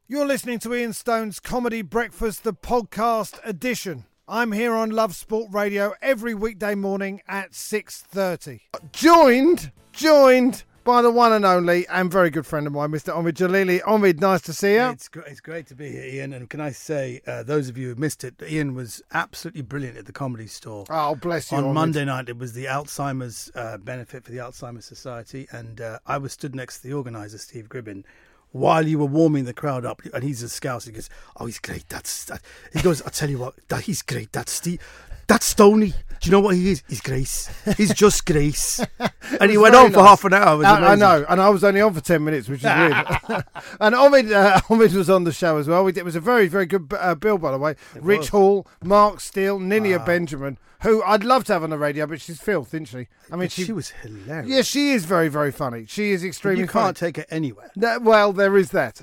You're listening to Ian Stone's Comedy Breakfast, the podcast edition. I'm here on Love Sport Radio every weekday morning at 6:30. Joined by the one and only and very good friend of mine, Mr. Omid Jalili. Omid, nice to see you. It's great to be here, Ian. And can I say, those of you who missed it, Ian was absolutely brilliant at the Comedy Store. Oh, bless you, On Omid. Monday night, it was the Alzheimer's benefit for the Alzheimer's Society. And I was stood next to the organiser, Steve Gribbin, while you were warming the crowd up. And he's a scouse. He goes, oh, he's great. He goes, I'll tell you what, he's great. That's Steve. That's Stoney. Do you know what he is? He's Grace. He's just Grace. And he went on for half an hour. It was I amazing. know, and I was only on for 10 minutes, which is weird. And Omid was on the show as well. It was a very, very good bill, by the way. Rich Hall, Mark Steele, Ninia Benjamin, who I'd love to have on the radio, but she's filth, isn't she? I mean, she was hilarious. Yeah, she is very, very funny. She is extremely You funny. can't take her anywhere. Well, there is that.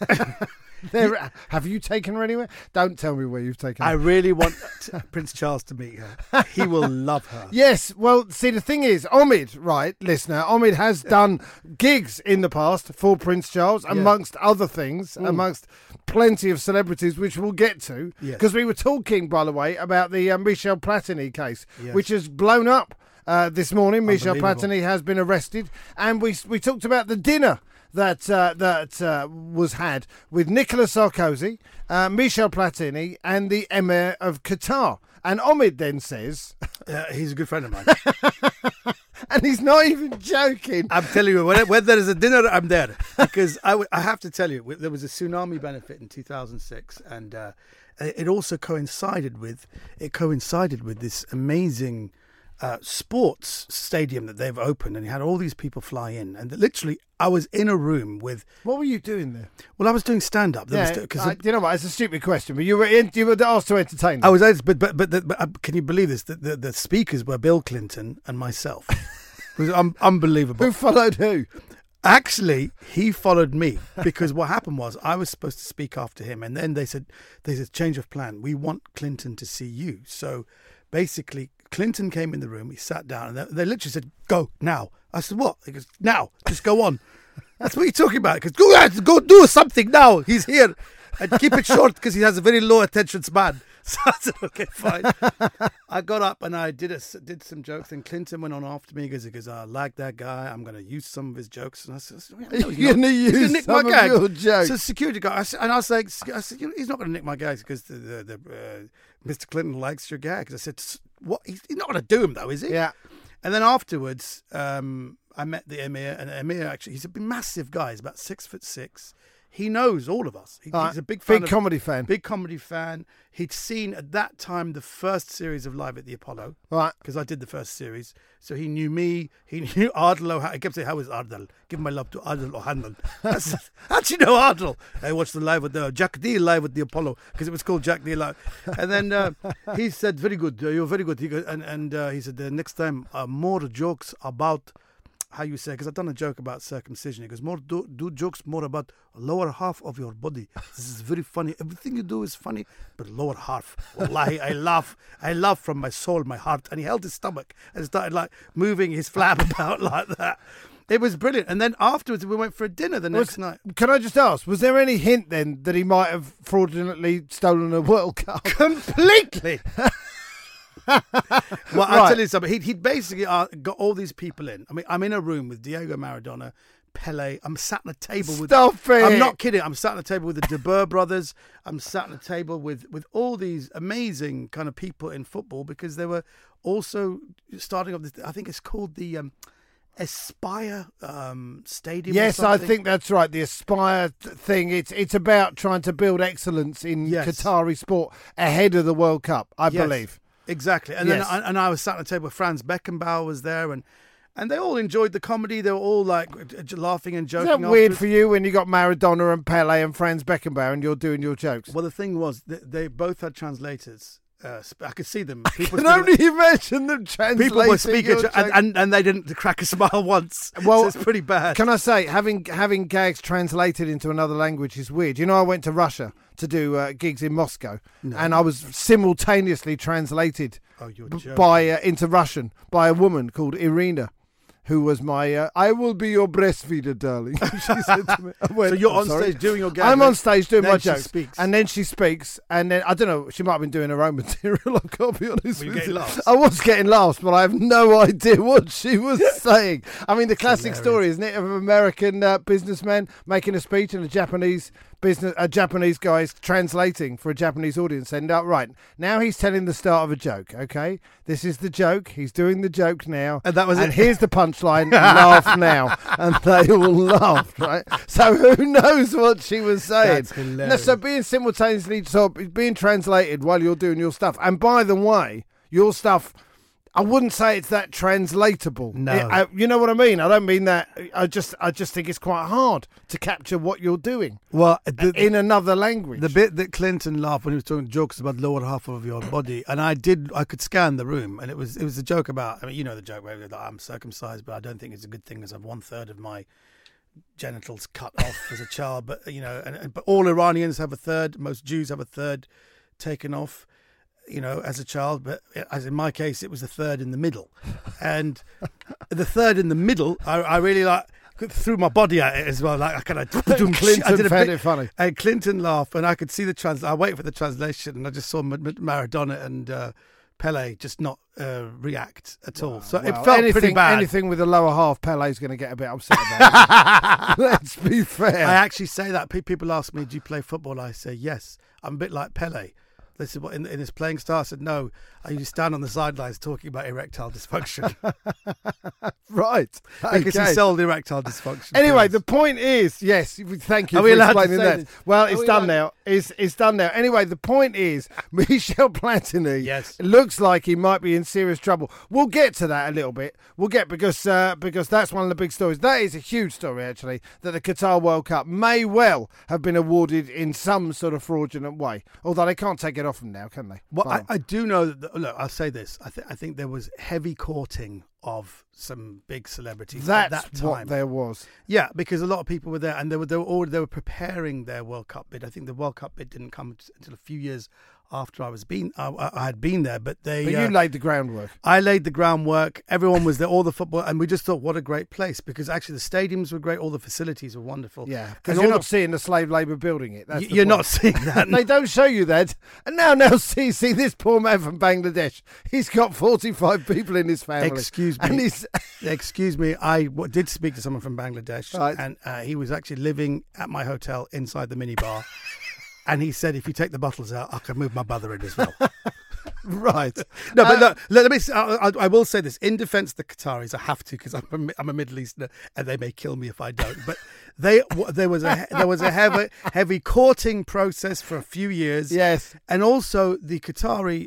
Have you taken her anywhere? Don't tell me where you've taken her. I really want Prince Charles to meet her. He will love her. Yes, well, see, the thing is, Omid, right, listener, Omid has done gigs in the past for Prince Charles, amongst other things, amongst plenty of celebrities, which we'll get to. Because we were talking, by the way, about the Michel Platini case, which has blown up this morning. Michel Platini has been arrested, and we talked about the dinner that was had with Nicolas Sarkozy, Michel Platini, and the Emir of Qatar. And Omid then says... he's a good friend of mine. And he's not even joking. I'm telling you, when there is a dinner, I'm there. Because I have to tell you, there was a tsunami benefit in 2006, and it also coincided with this amazing... sports stadium that they've opened, and he had all these people fly in, and literally I was in a room with... What were you doing there? Well, I was doing stand-up. You know what, it's a stupid question, but you were asked to entertain them. I was, but can you believe this? The speakers were Bill Clinton and myself. It was unbelievable. Who followed who? Actually, he followed me, because what happened was I was supposed to speak after him, and then they said change of plan. We want Clinton to see you. So basically, Clinton came in the room, he sat down, and they literally said, go, now. I said, what? He goes, now, just go on. That's what you're talking about. He goes, go do something now. He's here. And keep it short, because he has a very low attention span. So I said, okay, fine. I got up and I did some jokes, and Clinton went on after me because I like that guy. I'm going to use some of his jokes. And I said, you're going to use some of your jokes? So security guy, I was like, he's not going to nick my gags because Mr. Clinton likes your gags. I said, what? He's not going to do him though, is he? Yeah. And then afterwards, I met the Emir, and Emir actually, he's a massive guy. He's about 6'6". He knows all of us. He's a big comedy fan. Big comedy fan. He'd seen at that time the first series of Live at the Apollo. Right. Because I did the first series. So he knew me. He knew Ardal. I kept saying, how is Ardal? Give my love to Ardal O'Hanlon. How do you know Ardal? I watched the Live with the Jack D Live at the Apollo, because it was called Jack D Live. And then he said, very good. You're very good. He goes, and he said, next time, more jokes about... how you say, because I've done a joke about circumcision. He goes, do jokes more about lower half of your body. This is very funny. Everything you do is funny, but lower half. Wallahi, I laugh from my soul, my heart. And he held his stomach and started like moving his flab about like that. It was brilliant. And then afterwards, we went for a dinner the next night. Can I just ask, was there any hint then that he might have fraudulently stolen a World Cup? Completely. Well, I'll tell you something. He'd basically got all these people in. I mean, I'm in a room with Diego Maradona, Pele. I'm sat at a table with... Stop it! I'm not kidding. I'm sat at a table with the De Boer brothers. I'm sat at a table with all these amazing kind of people in football, because they were also starting up this... I think it's called the... Aspire Stadium. Yes, I think that's right. The Aspire thing. It's about trying to build excellence in Qatari sport ahead of the World Cup, I believe. Exactly. And then I was sat at a table with Franz Beckenbauer was there, and they all enjoyed the comedy. They were all like laughing and joking. Is that weird for you when you got Maradona and Pele and Franz Beckenbauer and you're doing your jokes? Well, the thing was, they both had translators. I could see them. People can only imagine them translating. People were speaking, and they didn't crack a smile once. Well, so it's pretty bad. Can I say, having gags translated into another language is weird. You know, I went to Russia to do gigs in Moscow, and I was simultaneously translated into Russian by a woman called Irina. who was my, I will be your breastfeeder, darling. She said to me. I went, so you're "I'm on sorry." stage doing your gag. I'm on stage doing my she jokes. speaks. And then she speaks. And then, I don't know, she might have been doing her own material. I've got to be honest Were you with getting you. laughs? I was getting laughs, but I have no idea what she was saying. I mean, the classic story, isn't it, of an American businessman making a speech and a Japanese guy is translating for a Japanese audience, saying, right, now he's telling the start of a joke, okay? This is the joke. He's doing the joke now. And that was and it. Here's the punchline. Laugh now. And they all laughed, right? So who knows what she was saying? That's hilarious. So being simultaneously being translated while you're doing your stuff. And by the way, your stuff, I wouldn't say it's that translatable. No. You know what I mean? I don't mean that. I just think it's quite hard to capture what you're doing in another language. The bit that Clinton laughed when he was talking jokes about the lower half of your body, and I could scan the room, and it was a joke about, I mean, you know the joke where I'm circumcised, but I don't think it's a good thing, as I've 1/3 of my genitals cut off as a child. But you know, but all Iranians have a third. Most Jews have a third taken off, you know, as a child. But as in my case, it was the third in the middle, and the third in the middle, I really threw my body at it as well. Like I kind of Clinton found it funny, and Clinton laughed, and I could see I waited for the translation, and I just saw Maradona and Pele just not react at all. So it felt pretty bad. Anything with the lower half, Pele's going to get a bit upset about. Let's be fair. I actually say that. People ask me, do you play football? I say, yes. I'm a bit like Pele. This is what in his playing style. I said, no, I usually stand on the sidelines talking about erectile dysfunction. Right. Because he sold erectile dysfunction. Anyway, the point is, yes, thank you for explaining that. Well, it's done now. It's done now. Anyway, the point is, Michel Platini looks like he might be in serious trouble. We'll get to that a little bit. Because that's one of the big stories. That is a huge story, actually, that the Qatar World Cup may well have been awarded in some sort of fraudulent way. Although they can't take it off them now, can they? Well, I do know that. Look, I'll say this. I think there was heavy courting of some big celebrities at that time. What there was. Yeah, because a lot of people were there, and they were preparing their World Cup bid. I think the World Cup bid didn't come until a few years after I had been there, but you laid the groundwork. I laid the groundwork. Everyone was there, all the football, and we just thought, what a great place, because actually the stadiums were great, all the facilities were wonderful. Yeah, because you're not seeing the slave labour building it. You're not seeing that. They don't show you that. And now see this poor man from Bangladesh. He's got 45 people in his family. Excuse me. Excuse me. I did speak to someone from Bangladesh, right. And he was actually living at my hotel inside the minibar. And he said, if you take the bottles out, I can move my brother in as well. Right. No, but look, let me. I will say this in defence of the Qataris. I have to, because I'm a Middle Easterner, and they may kill me if I don't. But there was a heavy courting process for a few years. Yes, and also the Qatari,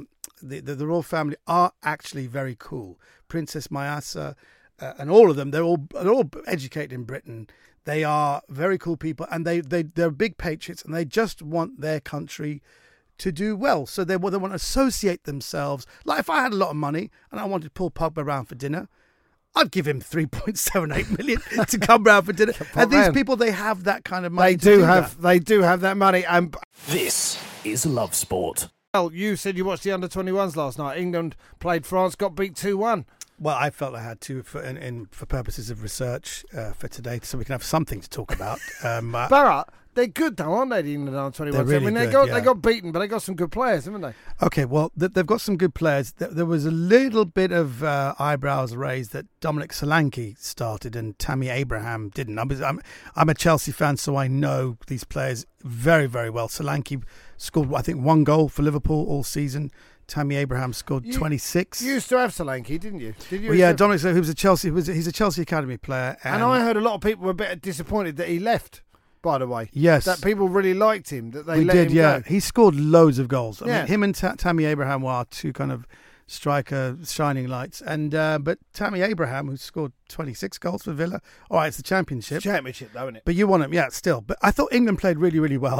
the royal family are actually very cool. Princess Mayasa, and all of them. They're all educated in Britain. They are very cool people, and they're big patriots, and they just want their country to do well. So they want to associate themselves. Like if I had a lot of money and I wanted Paul Pogba around for dinner, I'd give him 3.78 million to come round for dinner. And these people, they have that kind of money. They do have that money. And this is Love Sport. Well, you said you watched the under-21s last night. England played France, got beat 2-1. Well, I felt I had to for purposes of research for today, so we can have something to talk about. But they're good, though, aren't they? The England under-21s. They're really they got beaten, but they got some good players, haven't they? Okay, well, they've got some good players. There was a little bit of eyebrows raised that Dominic Solanke started and Tammy Abraham didn't. I'm a Chelsea fan, so I know these players very, very well. Solanke scored, I think, 1 goal for Liverpool all season. Tammy Abraham scored 26. You used to have Solanke, didn't you? Well, yeah, Dominic Solanke, he's a Chelsea academy player. And I heard a lot of people were a bit disappointed that he left, by the way. Yes. That people really liked him, that they let him go. He scored loads of goals. I mean, him and Tammy Abraham were two kind of striker shining lights. And but Tammy Abraham, who scored 26 goals for Villa, all right, it's the championship. It's championship, though, isn't it? But you want him, still. But I thought England played really, really well.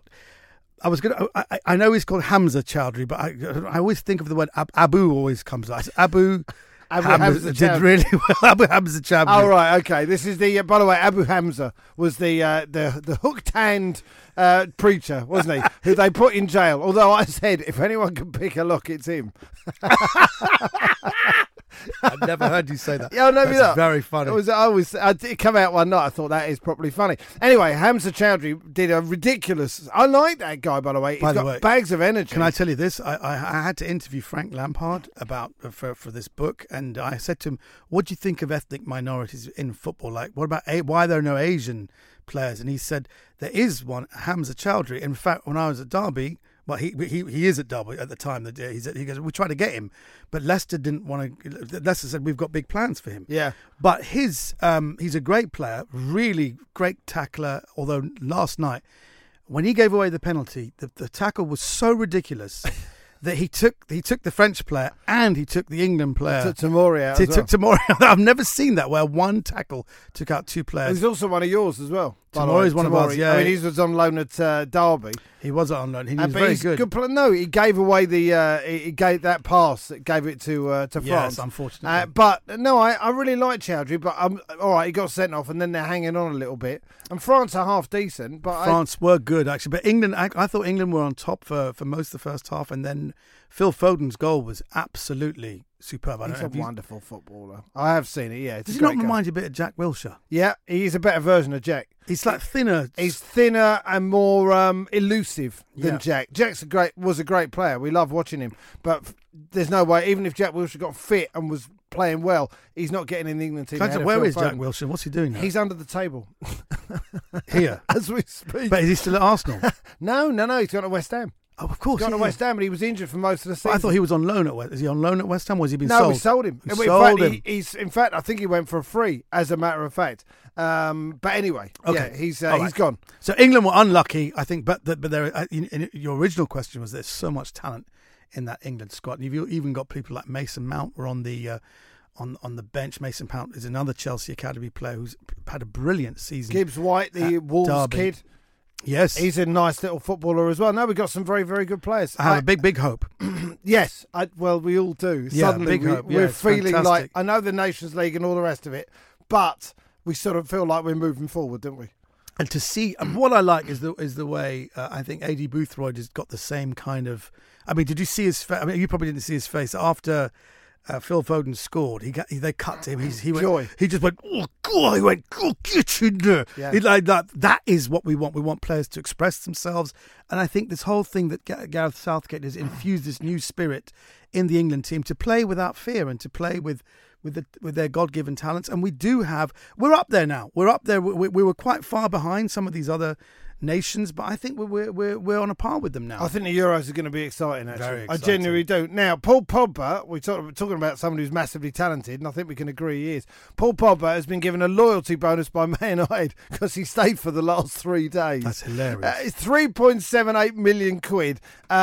I know he's called Hamza Chowdhury, but I always think of the word Abu always comes out. Abu Hamza did really well. Abu Hamza Chowdhury. Oh, right, okay. This is the, by the way, Abu Hamza was the hooked hand preacher, wasn't he? Who they put in jail. Although I said, if anyone can pick a lock, it's him. I've never heard you say that. Yeah, no, That's very funny. It come out one night. I thought that is properly funny. Anyway, Hamza Chowdhury did a ridiculous. I like that guy, by the way. He's got bags of energy. Can I tell you this? I had to interview Frank Lampard for this book, and I said to him, "What do you think of ethnic minorities in football? Like, what about why there are no Asian players?" And he said there is one, Hamza Chowdhury. In fact, when I was at Derby. Well, he is at Derby at the time. He goes, we tried to get him, but Leicester didn't want to. Leicester said, we've got big plans for him. Yeah. But he's a great player, really great tackler, although last night, when he gave away the penalty, the tackle was so ridiculous that he took the French player and he took the England player. Took Tomori out. Took Tomori out. I've never seen that where one tackle took out two players. He's also one of yours as well. Tomori's one of ours, yeah. I mean, he was on loan at Derby. He was on loan. He was very good. No, he gave away he gave that pass. Gave it to France. Yes, unfortunately. But no, I really like Chowdhury. But all right, he got sent off, and then they're hanging on a little bit. And France are half decent, but France were good actually. But England, I thought England were on top for most of the first half, and then Phil Foden's goal was absolutely superb. He's a wonderful footballer. I have seen it. Yeah, does he not remind you a bit of Jack Wilshere? Yeah, he's a better version of Jack. He's like thinner. He's thinner and more elusive than Jack. Jack's was a great player. We love watching him, but there's no way. Even if Jack Wilshere got fit and was playing well, he's not getting in the England team. Where is Jack Wilshere? What's he doing now? He's under the table here as we speak. But is he still at Arsenal? No. He's gone to West Ham. Oh, of course. He's gone to West Ham, and he was injured for most of the season. But I thought he was on loan at West. Is he on loan at West Ham, or has he been sold? No, we sold him. In fact, I think he went for a free, as a matter of fact. But anyway, okay. Yeah, he's gone. So England were unlucky, I think. But there, your original question was there's so much talent in that England squad. And you've even got people like Mason Mount were on the on the bench. Mason Mount is another Chelsea academy player who's had a brilliant season. Gibbs White, the Wolves Derby kid. Yes. He's a nice little footballer as well. No, we've got some very, very good players. I have a big hope. Yes. We all do. Yeah, Suddenly big hope. we're feeling fantastic. like, I know the Nations League and all the rest of it, but we sort of feel like we're moving forward, don't we? And to see, and what I like is the way I think A.D. Boothroyd has got the same kind of. I mean, did you see his face? I mean, you probably didn't see his face after Phil Foden scored. They cut to him. He went. Joy. He just went. Oh God! He went. Oh, get in there! Yeah. Like that. That is what we want. We want players to express themselves. And I think this whole thing that Gareth Southgate has infused this new spirit in the England team to play without fear and to play with their God-given talents. And we're up there now. We're up there. We were quite far behind some of these other nations, but I think we're on a par with them now. I think the Euros are going to be exciting, actually. Very exciting. I genuinely do. Now, Paul Pogba, we're talking about someone who's massively talented, and I think we can agree he is. Paul Pogba has been given a loyalty bonus by Man United because he stayed for the last 3 days. That's hilarious. It's 3.78 million quid.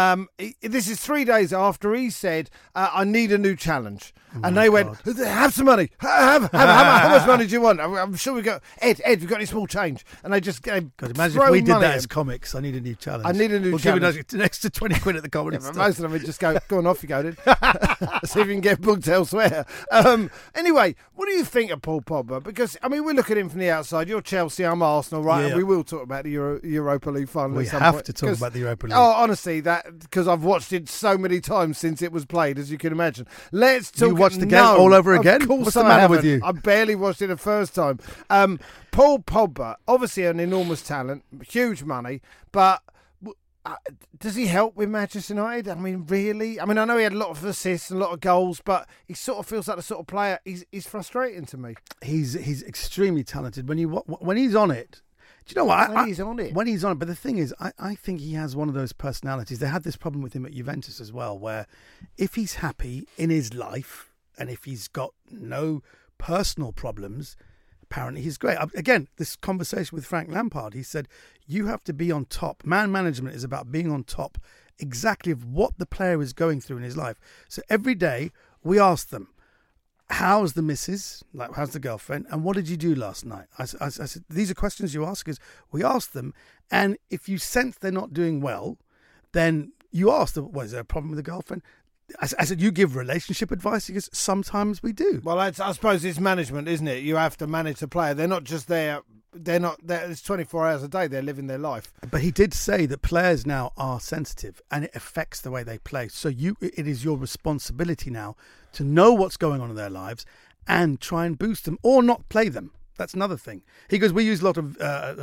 This is 3 days after he said, I need a new challenge. And they went, have some money. How much money do you want? I'm sure we got Ed, we've got any small change. And they just gave. God, imagine if we did that as comics. I need a new challenge. I need a new challenge. We'll give it an extra 20 quid at the comedy store. Most of them would just go on off you go, then. See if you can get booked elsewhere. Anyway, what do you think of Paul Pogba? Because, I mean, we look at him from the outside. You're Chelsea, I'm Arsenal, right? Yeah. And we will talk about the Europa League final. We have to talk about the Europa League. Oh, honestly, because I've watched it so many times since it was played, as you can imagine. Let's talk. You watched the game all over again? Of course. What's the matter with you? I barely watched it the first time. Paul Pogba, obviously an enormous talent, huge money, but does he help with Manchester United? I mean, really? I mean, I know he had a lot of assists and a lot of goals, but he sort of feels like the sort of player. He's frustrating to me. He's extremely talented. When he's on it. Do you know what? When he's on it. But the thing is, I think he has one of those personalities. They had this problem with him at Juventus as well, where if he's happy in his life, and if he's got no personal problems, apparently he's great. Again, this conversation with Frank Lampard, he said, you have to be on top. Man management is about being on top exactly of what the player is going through in his life. So every day we ask them, how's the missus? Like, how's the girlfriend? And what did you do last night? I said, these are questions you ask. We ask them. And if you sense they're not doing well, then you ask them, is there a problem with the girlfriend? I said, you give relationship advice? Because sometimes we do. Well, I suppose it's management, isn't it? You have to manage the player. They're not just there they're not. It's 24 hours a day. They're living their life. But he did say that players now are sensitive, and it affects the way they play. So it is your responsibility now to know what's going on in their lives and try and boost them or not play them. That's another thing. He goes, we use a lot of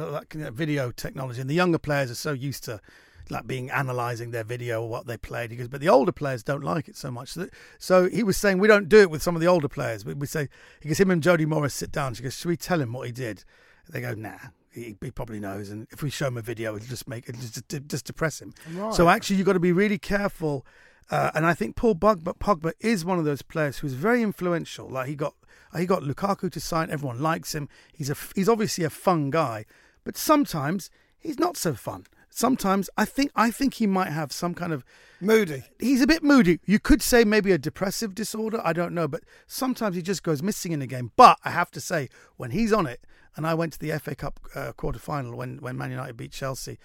video technology, and the younger players are so used to analysing their video or what they played. He goes, but the older players don't like it so much. So he was saying we don't do it with some of the older players. We say, he goes, him and Jody Morris sit down. She goes, should we tell him what he did? They go, nah, he probably knows. And if we show him a video, it'll just depress him. Right. So actually, you've got to be really careful. And I think Paul Pogba is one of those players who's very influential. Like he got Lukaku to sign. Everyone likes him. He's obviously a fun guy, but sometimes he's not so fun. Sometimes I think he might have some kind of moody. He's a bit moody. You could say maybe a depressive disorder. I don't know, but sometimes he just goes missing in a game. But I have to say, when he's on it, and I went to the FA Cup quarter-final when Man United beat Chelsea,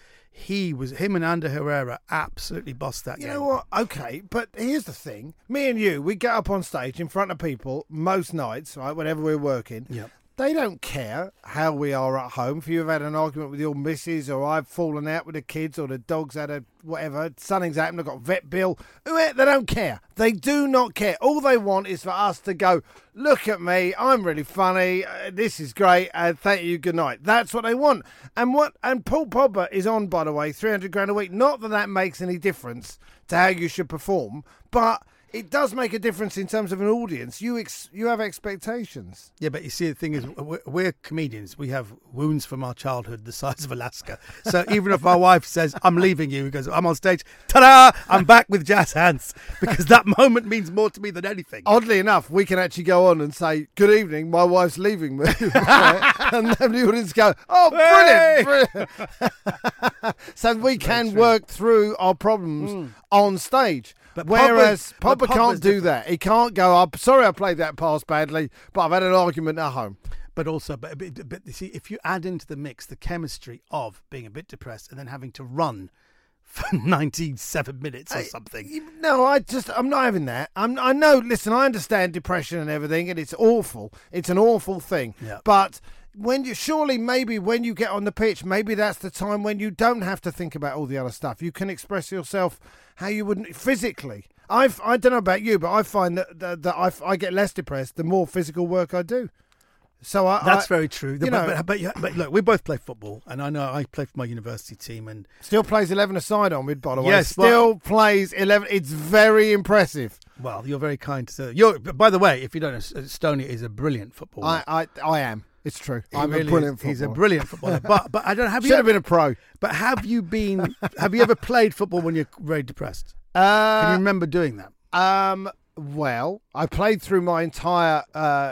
him and Ander Herrera absolutely bossed that game. You know what? Okay, but here's the thing. Me and you, we get up on stage in front of people most nights, right, whenever we're working. Yep. They don't care how we are at home. If you've had an argument with your missus, or I've fallen out with the kids, or the dog's had a whatever, something's happened, I've got a vet bill. They don't care. They do not care. All they want is for us to go, look at me, I'm really funny, this is great, thank you, good night. That's what they want. And Paul Pogba is on, by the way, 300 grand a week. Not that makes any difference to how you should perform, but it does make a difference in terms of an audience. You have expectations. Yeah, but you see, the thing is, we're comedians. We have wounds from our childhood the size of Alaska. So even if our wife says, I'm leaving you, he goes, I'm on stage, ta-da, I'm back with jazz hands. Because that moment means more to me than anything. Oddly enough, we can actually go on and say, good evening, my wife's leaving me. And then the audience go, oh, brilliant. Brilliant. So we can work through our problems on stage. But whereas Pogba can't do that. He can't go up. Sorry, I played that pass badly, but I've had an argument at home. But also, but you see, if you add into the mix the chemistry of being a bit depressed and then having to run for 97 minutes or something. No, I'm not having that. I know. Listen, I understand depression and everything, and it's awful. It's an awful thing. Yeah. But when you get on the pitch, maybe that's the time when you don't have to think about all the other stuff. You can express yourself how you wouldn't physically. I don't know about you, but I find that I get less depressed the more physical work I do. So that's very true. But look, we both play football, and I know I play for my university team, and still plays 11 aside on with, by the way. Yes, still plays 11. It's very impressive. Well, you're very kind to say. By the way, if you don't know, Stoney is a brilliant footballer. I am. It's true. I'm really a brilliant footballer. He's a brilliant footballer. But I don't have. Should have been a pro. But have you ever played football when you're very depressed? Can you remember doing that? Well, I played through my entire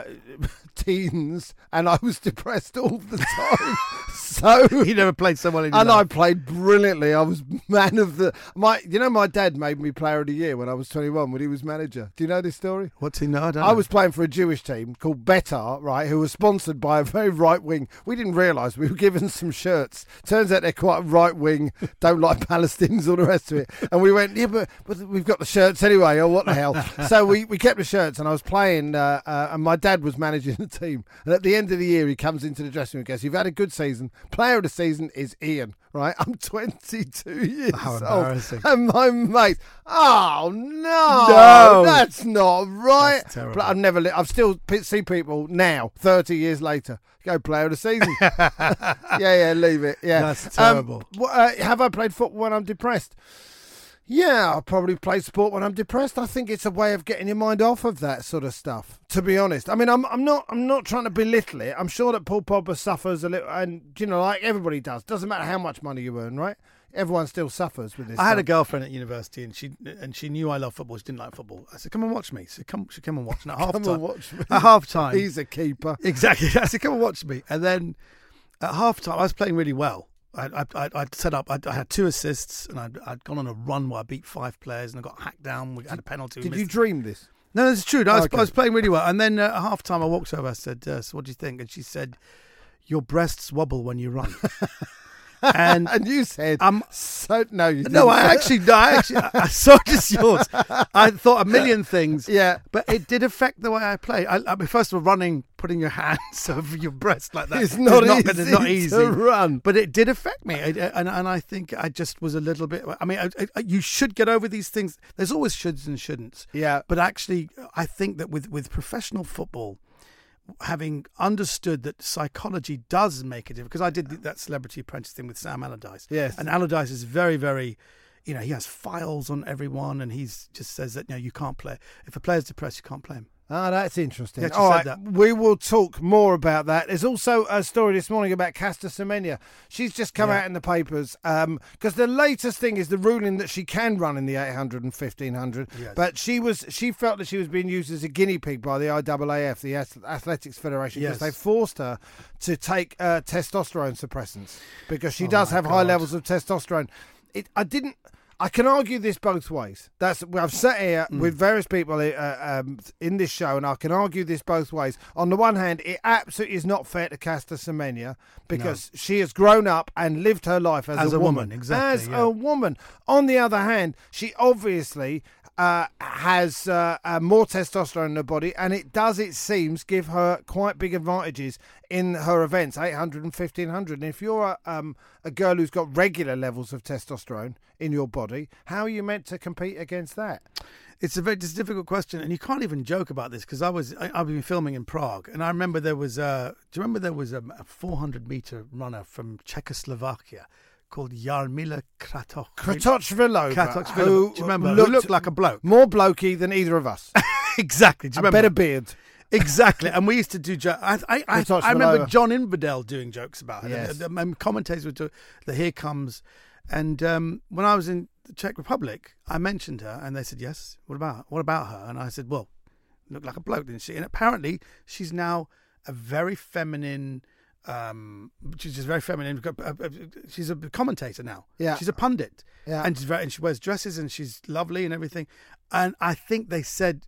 teens, and I was depressed all the time. So you never played so well in your life. life. I played brilliantly. I was man of the my dad made me player of the year when I was 21 when he was manager. Do you know this story? What's he know? I was playing for a Jewish team called Betar, right, who was sponsored by a very right wing. We didn't realise we were given some shirts. Turns out they're quite right wing, don't like Palestinians, all the rest of it. And we went, yeah, but we've got the shirts anyway, or what the hell? So we kept the shirts, and I was playing, and my dad was managing the team. And at the end of the year, he comes into the dressing room and goes, "You've had a good season. Player of the season is Ian." Right? I'm 22 years How old. embarrassing. And my mate, oh no, that's not right. That's terrible. But I've still see people now, 30 years later, go player of the season. yeah, leave it. Yeah, that's terrible. Have I played football when I'm depressed? Yeah, I'll probably play sport when I'm depressed. I think it's a way of getting your mind off of that sort of stuff, to be honest. I mean, I'm not trying to belittle it. I'm sure that Paul Pogba suffers a little, and, like everybody does. Doesn't matter how much money you earn, right? Everyone still suffers with this. I had a girlfriend at university, and she knew I loved football. She didn't like football. I said, "Come and watch me." She come and watch. And at half come time, and watch me. At half time, he's a keeper. Exactly. I said, "Come and watch me." And then at half time, I was playing really well. I'd set up. I had 2 assists, and I'd gone on a run where I beat 5 players, and I got hacked down. We had a penalty. Did you dream this? No, it's true. I was playing really well, and then at half time, I walked over. I said, "So what do you think?" And she said, "Your breasts wobble when you run." And you said, so no, you didn't. No, I saw just yours. I thought a million things. Yeah. But it did affect the way I play. I mean, first of all, running, putting your hands over your breast like that. It's not easy to run. But it did affect me. And I think I just was a little bit, I mean, you should get over these things. There's always shoulds and shouldn'ts. Yeah. But actually, I think that with professional football, having understood that psychology does make a difference, because I did that Celebrity Apprentice thing with Sam Allardyce. Yes. And Allardyce is very, very, he has files on everyone, and he's just says that, you can't play. If a player's depressed, you can't play him. Oh, that's interesting. Yeah, All right, that. We will talk more about that. There's also a story this morning about Caster Semenya. She's just come out in the papers because the latest thing is the ruling that she can run in the 800 and 1500. Yes. But she felt that she was being used as a guinea pig by the IAAF, the Athletics Federation, because they forced her to take testosterone suppressants because she does have high levels of testosterone. I can argue this both ways. I've sat here with various people in this show, and I can argue this both ways. On the one hand, it absolutely is not fair to Caster Semenya because she has grown up and lived her life as a woman. Exactly, a woman. On the other hand, she obviously has more testosterone in her body, and it seems, give her quite big advantages in her events, 800 and 1500. And if you're a girl who's got regular levels of testosterone in your body, how are you meant to compete against that? It's a difficult question, and you can't even joke about this because I've been filming in Prague, and I remember there was a 400-meter runner from Czechoslovakia called Jarmila Kratochvilova. Who, do you remember? Who looked like a bloke. More blokey than either of us. Exactly. Do you remember? A better beard. Exactly. And we used to do jokes. I remember John Infidel doing jokes about it. Yes. The commentators would do the Here Comes. And when I was in the Czech Republic, I mentioned her, and they said, yes, what about her? And I said, well, looked like a bloke, didn't she? And apparently she's now a very feminine... she's just very feminine. She's a commentator now. Yeah, she's a pundit. Yeah, and she wears dresses and she's lovely and everything. And I think they said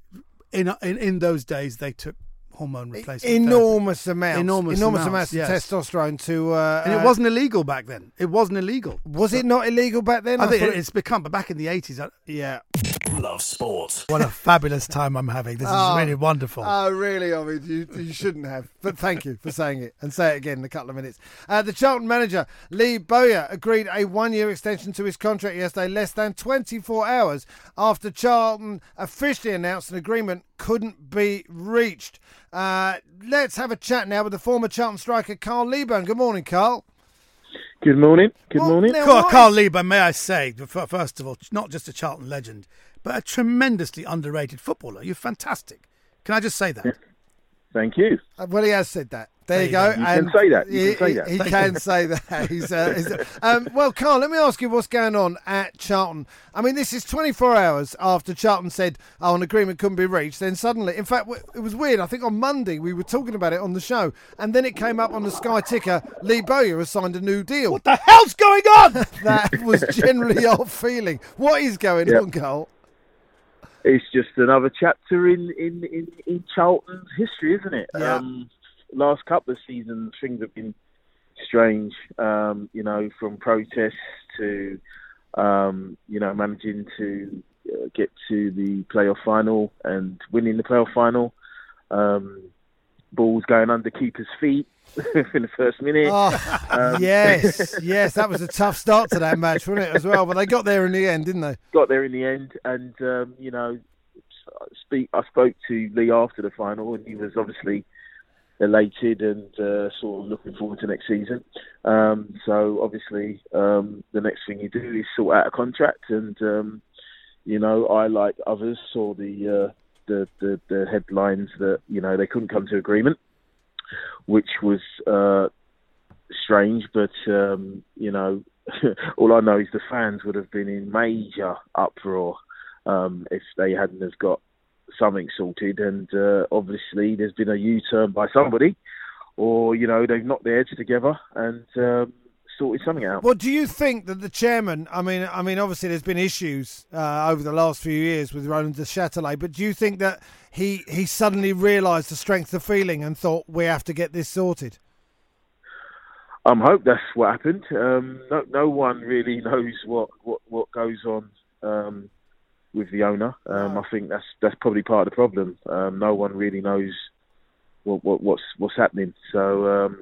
in those days they took hormone replacement enormous amounts of yes. testosterone to and it wasn't illegal back then. It wasn't illegal. Was it not illegal back then? I think it's become, but back in the 80s. Yeah. Love sport. What a fabulous time I'm having. This is really wonderful. Oh, really, Ovid? You shouldn't have. But thank you for saying it. And say it again in a couple of minutes. The Charlton manager, Lee Bowyer, agreed a 1-year extension to his contract yesterday, less than 24 hours after Charlton officially announced an agreement couldn't be reached. Let's have a chat now with the former Charlton striker, Carl Leyburn. Good morning, Carl. Good morning. Good morning. Carl Leyburn, may I say, first of all, not just a Charlton legend, but a tremendously underrated footballer. You're fantastic. Can I just say that? Thank you. Well, he has said that. There you go. You can say that. He can say that. Well, Carl, let me ask you what's going on at Charlton. I mean, this is 24 hours after Charlton said, an agreement couldn't be reached. Then suddenly, in fact, it was weird. I think on Monday we were talking about it on the show, and then it came up on the Sky Ticker, Lee Bowyer has signed a new deal. What the hell's going on? That was generally our feeling. What is going on, Carl? It's just another chapter in Charlton's history, isn't it? Yeah. Last couple of seasons, things have been strange, from protests to, managing to get to the playoff final and winning the playoff final. Balls going under keepers' feet in the first minute. Yes, that was a tough start to that match, wasn't it, as well? But they got there in the end, didn't they? Got there in the end, and, I spoke to Lee after the final, and he was obviously elated and sort of looking forward to next season. So obviously the next thing you do is sort out a contract, and I, like others, saw the headlines that they couldn't come to agreement, which was strange. But all I know is the fans would have been in major uproar if they hadn't have got something sorted, and obviously there's been a U-turn by somebody, or they've knocked their heads together and sorted something out. Well, do you think that the chairman? I mean, obviously there's been issues over the last few years with Roland de Châtelet, but do you think that he suddenly realised the strength of feeling and thought we have to get this sorted? hope that's what happened. No one really knows what goes on with the owner. I think that's probably part of the problem. No one really knows what's happening. So,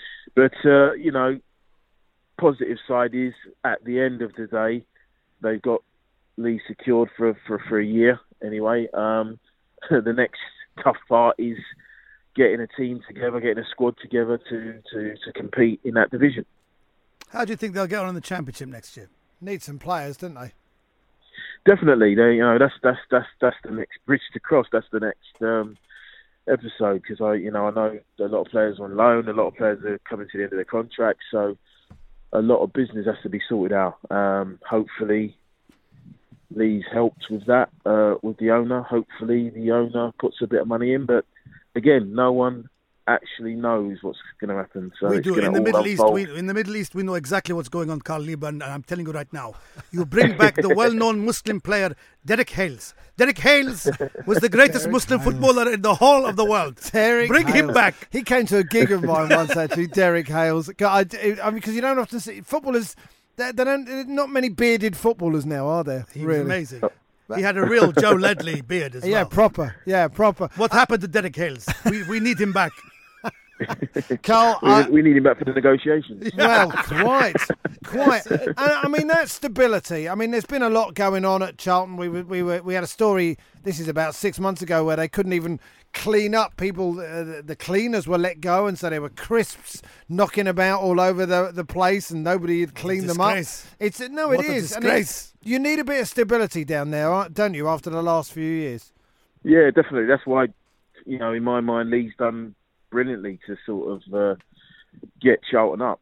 positive side is at the end of the day, they've got Lee secured for a year anyway. The next tough part is getting a team together, getting a squad together to compete in that division. How do you think they'll get on in the Championship next year? Need some players, don't they? Definitely. That's the next bridge to cross. That's the next episode, because I know a lot of players are on loan, a lot of players are coming to the end of their contract, so a lot of business has to be sorted out. Hopefully Lee's helped with that, with the owner. Hopefully the owner puts a bit of money in, but again, no one actually knows what's going to happen. So we do. In the Middle East, we know exactly what's going on, Carl Lieber, and I'm telling you right now, you bring back the well-known Muslim player, Derek Hales. Derek Hales was the greatest Muslim footballer in the whole of the world. Bring him back. He came to a gig of mine once, actually, Derek Hales. I mean, because you don't often see footballers. Not many bearded footballers now, are there? He was amazing. He had a real Joe Ledley beard as well. Yeah, proper. What happened to Derek Hales? We need him back. Carl, we need him back for the negotiations. Well, quite. And, I mean, that stability. I mean, there's been a lot going on at Charlton. We had a story. This is about 6 months ago, where they couldn't even clean up. People, the cleaners were let go, and so there were crisps knocking about all over the place, and nobody had cleaned them up. It is. Disgrace. You need a bit of stability down there, don't you? After the last few years. Yeah, definitely. That's why, in my mind, Lee's done brilliantly to sort of get Charlton up.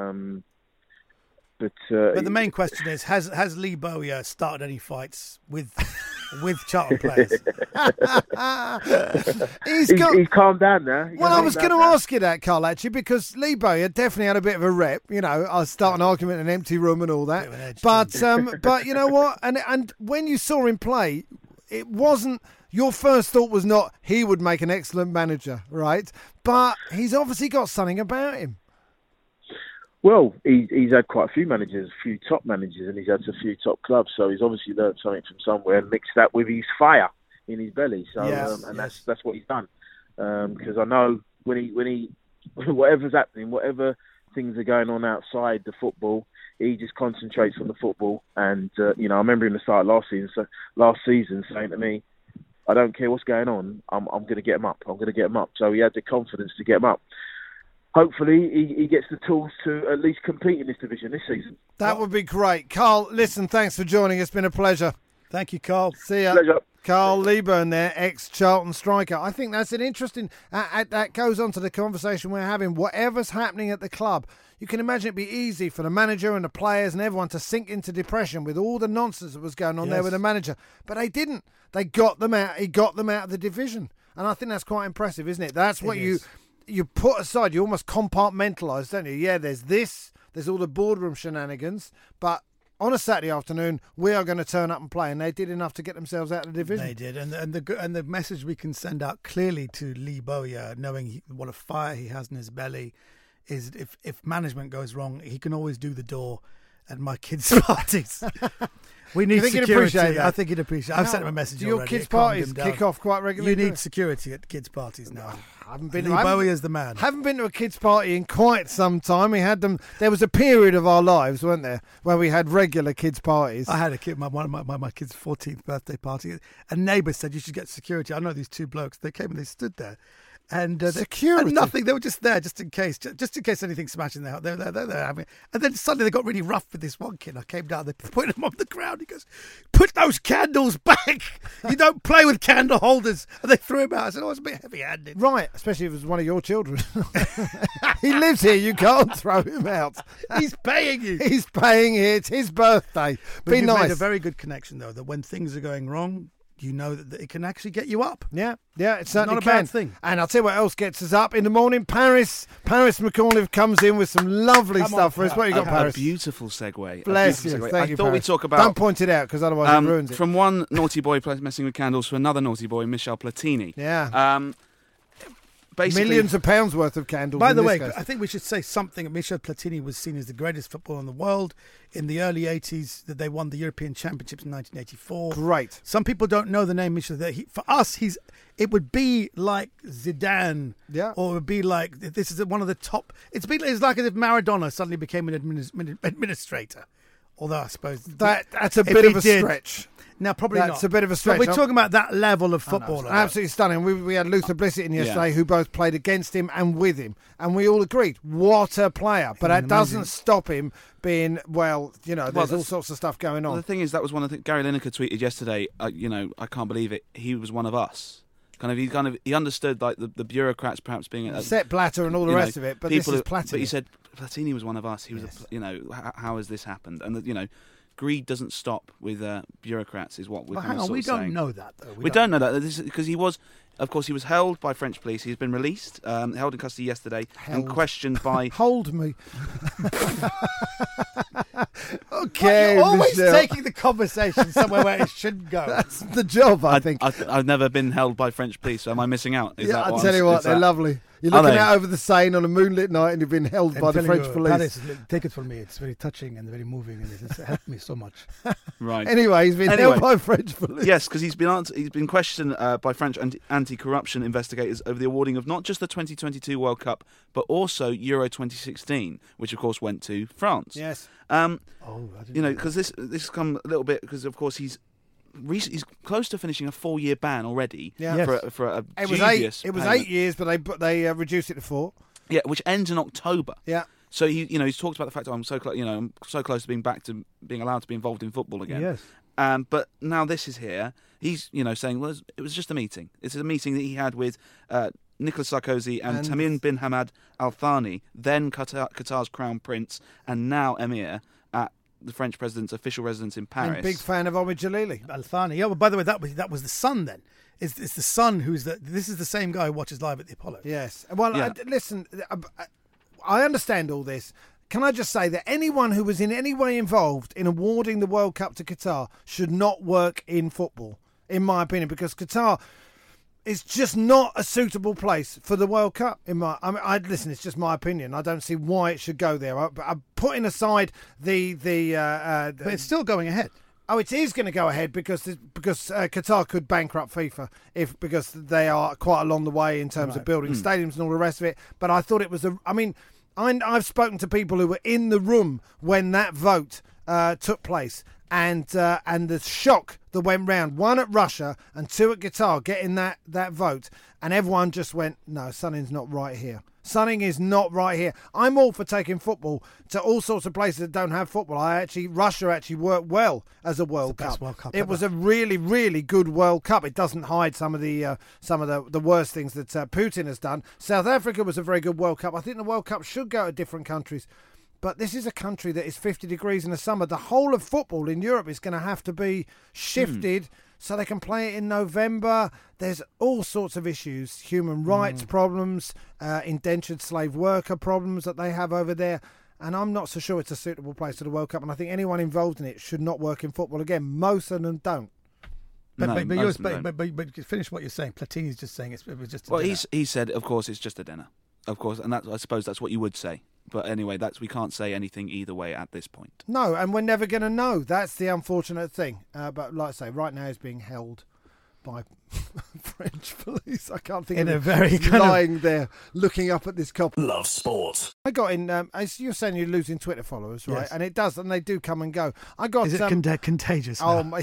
But the main question is: Has Lee Bowyer started any fights with Charlton players? He's calmed down now. Well, I was going to ask you that, Carl, actually, because Lee Bowyer definitely had a bit of a rep. I'll start an argument in an empty room and all that. But you know what? And when you saw him play, it wasn't. Your first thought was not he would make an excellent manager, right? But he's obviously got something about him. Well, he's had quite a few managers, a few top managers, and he's had a few top clubs. So he's obviously learned something from somewhere and mixed that with his fire in his belly. So that's what he's done. Because I know when he whatever's happening, whatever things are going on outside the football, he just concentrates on the football. And I remember him at the start of last season saying to me, I don't care what's going on, I'm going to get him up. I'm going to get him up. So he had the confidence to get him up. Hopefully he gets the tools to at least compete in this division this season. That would be great. Carl, listen, thanks for joining. It's been a pleasure. Thank you, Carl. See ya. Pleasure. Carl Lieburn there, ex-Charlton striker. I think that's an interesting... that goes on to the conversation we're having. Whatever's happening at the club, you can imagine it'd be easy for the manager and the players and everyone to sink into depression with all the nonsense that was going on there with the manager. But they didn't. They got them out. He got them out of the division. And I think that's quite impressive, isn't it? That's what you put aside. You almost compartmentalise, don't you? Yeah, there's all the boardroom shenanigans, but on a Saturday afternoon, we are going to turn up and play, and they did enough to get themselves out of the division. They did, and the message we can send out clearly to Lee Bowyer, knowing what a fire he has in his belly, is if management goes wrong, he can always do the door at my kids' parties. We need security. I think he'd appreciate it. I've sent him a message already. Do your kids' parties kick off quite regularly? You need security at kids' parties now. I haven't been. Lee Bowyer's the man. Haven't been to a kids' party in quite some time. We had them. There was a period of our lives, weren't there, where we had regular kids' parties. I had a kid. My kid's 14th birthday party. A neighbour said you should get security. I know these two blokes. They came and they stood there. And security. And nothing. They were just there, just in case anything smashed in there. They're having. And then suddenly they got really rough with this one kid. I came down. They put him on the ground. He goes, "Put those candles back. You don't play with candle holders." And they threw him out. I said, "Oh, it's a bit heavy-handed." Right, especially if it was one of your children. He lives here. You can't throw him out. He's paying you. He's paying you. It's his birthday. But Be nice. Made a very good connection though. That when things are going wrong, you know that it can actually get you up. Yeah, it certainly not a can. bad thing. And I'll tell you what else gets us up in the morning. Paris McAuliffe comes in with some lovely stuff for us. What you got, Paris? A beautiful segue. Bless you. Thank you, I thought Paris. we'd talk about... Don't point it out, because otherwise it ruins it. From one naughty boy messing with candles to another naughty boy, Michel Platini. Yeah. basically millions of pounds worth of candles. By the in way, this case. I think we should say something. Michel Platini was seen as the greatest footballer in the world in the early 80s. That they won the European Championships in 1984. Great. Some people don't know the name Michel. For us, it would be like Zidane, or it would be like this is one of the top. It's like as if Maradona suddenly became an administrator. Although I suppose that's a bit of a stretch. No, probably That's not. a bit of a stretch. But we're talking about that level of footballer. Absolutely stunning. We had Luther Blissett in yesterday, who both played against him and with him, and we all agreed, what a player. But that doesn't stop him being, there's all sorts of stuff going on. The thing is, that was one of the Gary Lineker tweeted yesterday. I can't believe it. He was one of us. He understood like the bureaucrats perhaps being Sepp Blatter and all the rest of it, but this is Platini. But he said Platini was one of us. He was, how has this happened? And greed doesn't stop with bureaucrats, is what we're But kind hang on, we saying. don't know that though. We don't know that because he was held by French police. He's been released, held in custody yesterday, and questioned by. Hold me. Okay, you're always Michel. taking the conversation somewhere where it shouldn't go. That's the job, I think. I've never been held by French police, so am I missing out? I tell you what, they're lovely. You're looking out over the Seine on a moonlit night and you've been held by the French police. Paris, take it from me. It's very touching and very moving, and it's helped me so much. Right. Anyway, he's been held by French police. Yes, because he's been questioned by French anti-corruption investigators over the awarding of not just the 2022 World Cup, but also Euro 2016, which of course went to France. Yes. Because this has come a little bit because of course he's close to finishing a 4-year ban already. Yeah. For a It was 8 years, but they reduced it to 4. Yeah, which ends in October. Yeah. So he's talked about the fact that I'm so close to being allowed to be involved in football again. Yes. But now this is here. He's saying, well, it was just a meeting. It's a meeting that he had with Nicolas Sarkozy and Tamim bin Hamad Al Thani, then Qatar's crown prince and now emir, at the French president's official residence in Paris. And big fan of Omid Jalili. Al Thani. Yeah, well, by the way, that was the son then. It's the son this is the same guy who watches live at the Apollo. Yes. Well, listen, I understand all this. Can I just say that anyone who was in any way involved in awarding the World Cup to Qatar should not work in football, in my opinion, because Qatar is just not a suitable place for the World Cup. Listen, it's just my opinion. I don't see why it should go there. I'm putting aside but it's still going ahead. Oh, it is going to go ahead because Qatar could bankrupt FIFA because they are quite along the way in terms of building stadiums and all the rest of it. But I thought it was I've spoken to people who were in the room when that vote took place, and the shock that went round, 1 at Russia and 2 at Qatar, getting that vote, and everyone just went, no, something's not right here. Something is not right here. I'm all for taking football to all sorts of places that don't have football. Russia actually worked well as a World Cup. It was a really, really good World Cup. It doesn't hide some of the worst things that Putin has done. South Africa was a very good World Cup. I think the World Cup should go to different countries. But this is a country that is 50 degrees in the summer. The whole of football in Europe is going to have to be shifted so they can play it in November. There's all sorts of issues, human rights problems, indentured slave worker problems that they have over there. And I'm not so sure it's a suitable place for the World Cup. And I think anyone involved in it should not work in football again. Most of them don't. But finish what you're saying. Platini's just saying it was just a dinner. He said, of course, it's just a dinner. Of course, and I suppose that's what you would say. But anyway, we can't say anything either way at this point. No, and we're never going to know. That's the unfortunate thing. But like I say, right now he's being held by French police. I can't think in of a very lying there, looking up at this cop. Love sport. I got in. As you're saying, you're losing Twitter followers, right? Yes. And it does, and they do come and go. I got. Is it contagious? Oh now? my.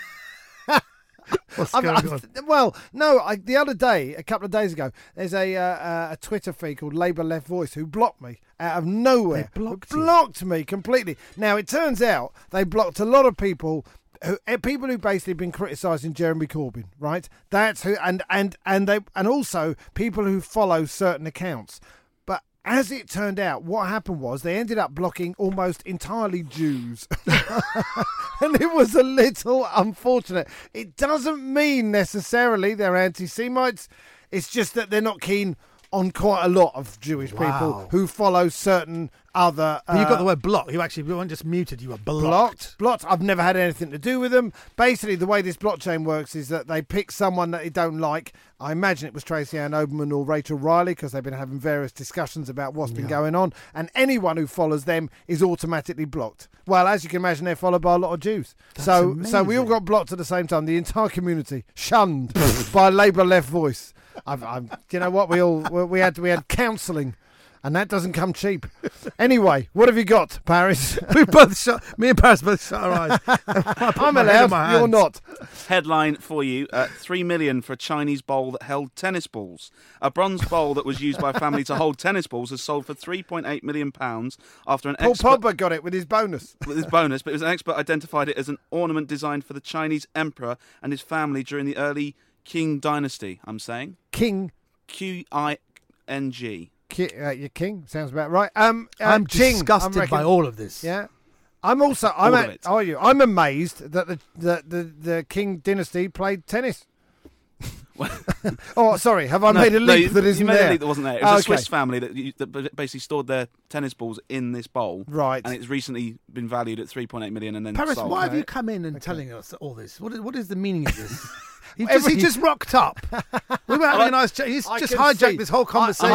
What's going on? Well, no. The other day, a couple of days ago, there's a Twitter feed called Labour Left Voice who blocked me out of nowhere. They blocked me completely. Now it turns out they blocked a lot of people who basically been criticising Jeremy Corbyn, right? That's who, and also people who follow certain accounts. But as it turned out, what happened was they ended up blocking almost entirely Jews. And it was a little unfortunate. It doesn't mean necessarily they're anti-Semites. It's just that they're not keen on quite a lot of Jewish people who follow certain other... But you got the word blocked. You weren't just muted, you were blocked. Blocked. I've never had anything to do with them. Basically, the way this blockchain works is that they pick someone that they don't like. I imagine it was Tracy Ann Oberman or Rachel Riley, because they've been having various discussions about what's been going on. And anyone who follows them is automatically blocked. Well, as you can imagine, they're followed by a lot of Jews. So we all got blocked at the same time. The entire community shunned by Labour left voice. You know what? We had counselling, and that doesn't come cheap. Anyway, what have you got, Paris? Me and Paris both shut our eyes. I'm allowed. You're not. Headline for you: $3 million for a Chinese bowl that held tennis balls. A bronze bowl that was used by a family to hold tennis balls has sold for £3.8 million after an Paul expert. Pogba got it with his bonus. With his bonus, but it was an expert identified it as an ornament designed for the Chinese emperor and his family during the early Qing dynasty. I'm saying King. Qing. Your king sounds about right. I'm disgusted by all of this. Yeah, I'm amazed that the King dynasty played tennis. Oh, sorry. Have I made a leap that isn't you made there? a leap that wasn't there. It was a Swiss family that basically stored their tennis balls in this bowl, right? And it's recently been valued at $3.8 million and then Paris, sold. why have you come in and telling us all this? What is the meaning of this? He just rocked up. We were having a nice chat. He's just hijacked this whole conversation.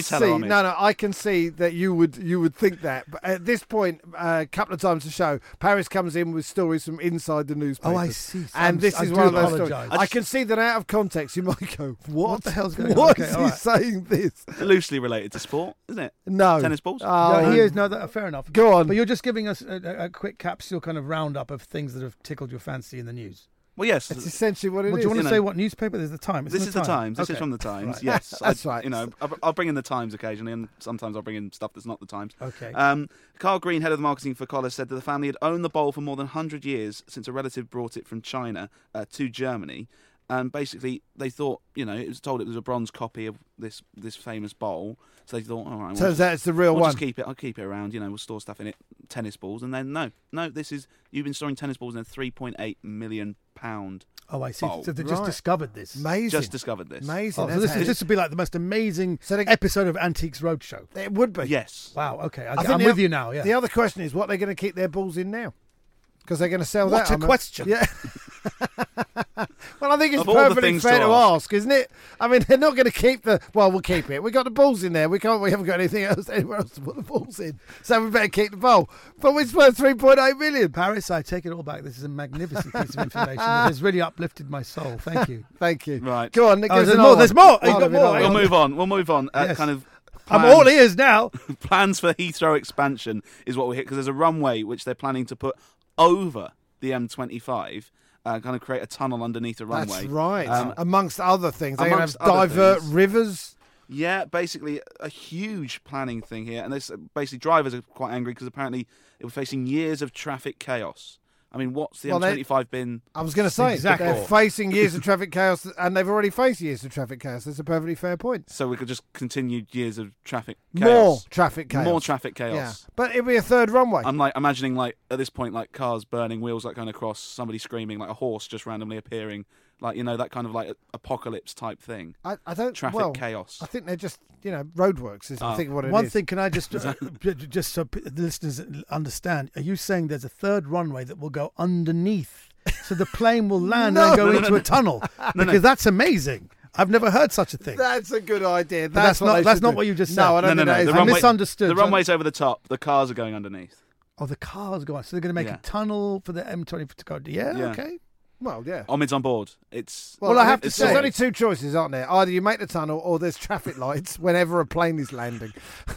I can see that you would think that. But at this point, a couple of times a show, Paris comes in with stories from inside the newspaper. Oh, I see. And this is one of those stories. I can see that out of context, you might go, what the hell's going on? Why is he saying this? Loosely related to sport, isn't it? No. Tennis balls? No, he is. No, fair enough. Go on. But you're just giving us a quick capsule kind of roundup of things that have tickled your fancy in the news. Well, yes. That's essentially what it is. Do you want to say what newspaper? There's the Times. This is the Times. This is from the Times. Right. Yes, that's right. I'll bring in the Times occasionally, and sometimes I'll bring in stuff that's not the Times. Okay. Carl Green, head of the marketing for Collar, said that the family had owned the bowl for more than 100 years since a relative brought it from China to Germany. And basically, they thought, it was told it was a bronze copy of this famous bowl. So they thought, all right, turns out it's the real one. Just keep it. I'll keep it around. We'll store stuff in it, tennis balls, and then no, this is you've been storing tennis balls in a £3.8 million. Oh, I see. Bowl. So they just discovered this. Amazing. Just discovered this. Amazing. So this would be like the most amazing episode of Antiques Roadshow. It would be. Yes. Wow. Okay. I'm with you now. Yeah. The other question is, what they're going to keep their balls in now? Because they're going to sell that. What a question. Yeah. Well, I think it's perfectly fair to ask, isn't it? I mean, they're not going to keep we'll keep it. We've got the balls in there. We haven't got anything else anywhere else to put the balls in. So we better keep the bowl. But it's worth $3.8 million. Paris, I take it all back. This is a magnificent piece of information that has really uplifted my soul. Thank you. Right. Go on. There's more. There's more. You've got more. We'll move on. Yes. Kind of. I'm all ears now. Plans for Heathrow expansion is what we hit, because there's a runway which they're planning to put over the M25. Kind of create a tunnel underneath a runway. That's right. Amongst other things. They're going to divert rivers. Yeah, basically a huge planning thing here. And basically drivers are quite angry because apparently they were facing years of traffic chaos. I mean, what's the M25 been? I was going to say, exactly. They're facing years of traffic chaos, and they've already faced years of traffic chaos. That's a perfectly fair point. So we could just continue years of traffic chaos. More traffic chaos. Yeah. But it'd be a third runway. I'm imagining at this point, cars burning, wheels going across, somebody screaming, a horse just randomly appearing. That kind of apocalypse type thing. I don't... Traffic chaos. I think they're just, roadworks is I think what it is. One thing, can I just so the listeners understand, are you saying there's a third runway that will go underneath so the plane will land and go into a tunnel? Because that's amazing. I've never heard such a thing. That's a good idea. That's not what you just said. No, I don't think that is. I misunderstood. The runway's over the top. The cars are going underneath. Oh, the cars go on. So they're going to make a tunnel for the M25 to go. Yeah, okay. Well, yeah. Omid's on board. Well, I have to say, there's only two choices, aren't there? Either you make the tunnel or there's traffic lights whenever a plane is landing.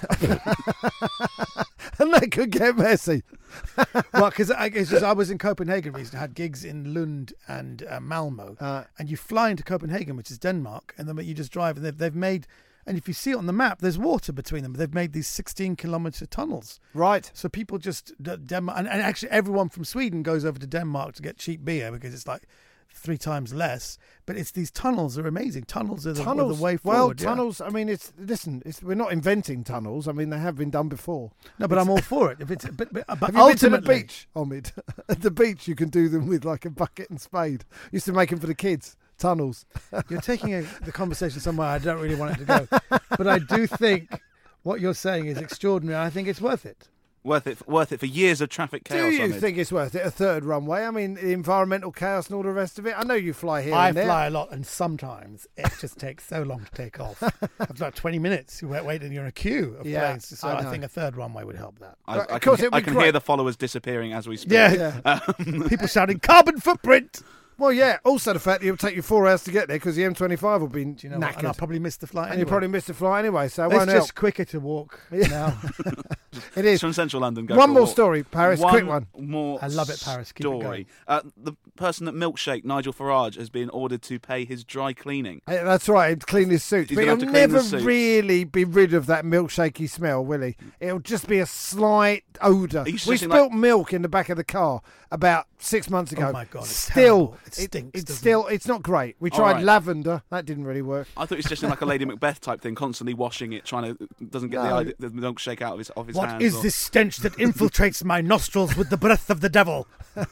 And that could get messy. Well, because I was in Copenhagen recently, I had gigs in Lund and Malmo. And you fly into Copenhagen, which is Denmark, and then you just drive, and they've made... And if you see it on the map, there's water between them. They've made these 16-kilometre tunnels. Right. So people just... Denmark, and actually everyone from Sweden goes over to Denmark to get cheap beer because it's 3 times less. But it's these tunnels are amazing. Tunnels are the way forward. Well, tunnels, I mean, we're not inventing tunnels. I mean, they have been done before. No, but I'm all for it. If it's, but have you been to the beach, Omid? At the beach, you can do them with a bucket and spade. Used to make them for the kids. tunnels. You're taking the conversation somewhere I don't really want it to go. But I do think what you're saying is extraordinary. I think it's worth it. Worth it for years of traffic chaos. Do you Ahmed. think it's worth it? A third runway? I mean, the environmental chaos and all the rest of it. I know you fly here I and there. fly a lot, and sometimes it just takes so long to take off. After about 20 minutes, you're waiting in a queue of planes. So I think a third runway would help that. I can hear the followers disappearing as we speak. Yeah. People shouting, carbon footprint! Well, yeah. Also, the fact that it'll take you 4 hours to get there because the M25 will be knackered. And I'll probably miss the flight And anyway. you probably missed the flight anyway, so it It's won't just help. quicker to walk now. It is. From central London. Go One for a more walk. story, Paris. Quick one. More I love it, Paris. Keep it story. The person at Milkshake, Nigel Farage, has been ordered to pay his dry cleaning. That's right. He'd clean his suit. He's But gonna he'll have to clean the never suits. really be rid of that milkshakey smell, will he? It'll just be a slight odour. Are you We suggesting, spilt milk in the back of the car about 6 months ago. Oh my God, it's Still, terrible. It stinks, It's doesn't still, it's not great. We All tried right. lavender. That didn't really work. I thought it was just like a Lady Macbeth type thing, constantly washing it, trying to doesn't get No. the milkshake out of his hands. What is this stench that infiltrates my nostrils with the breath of the devil?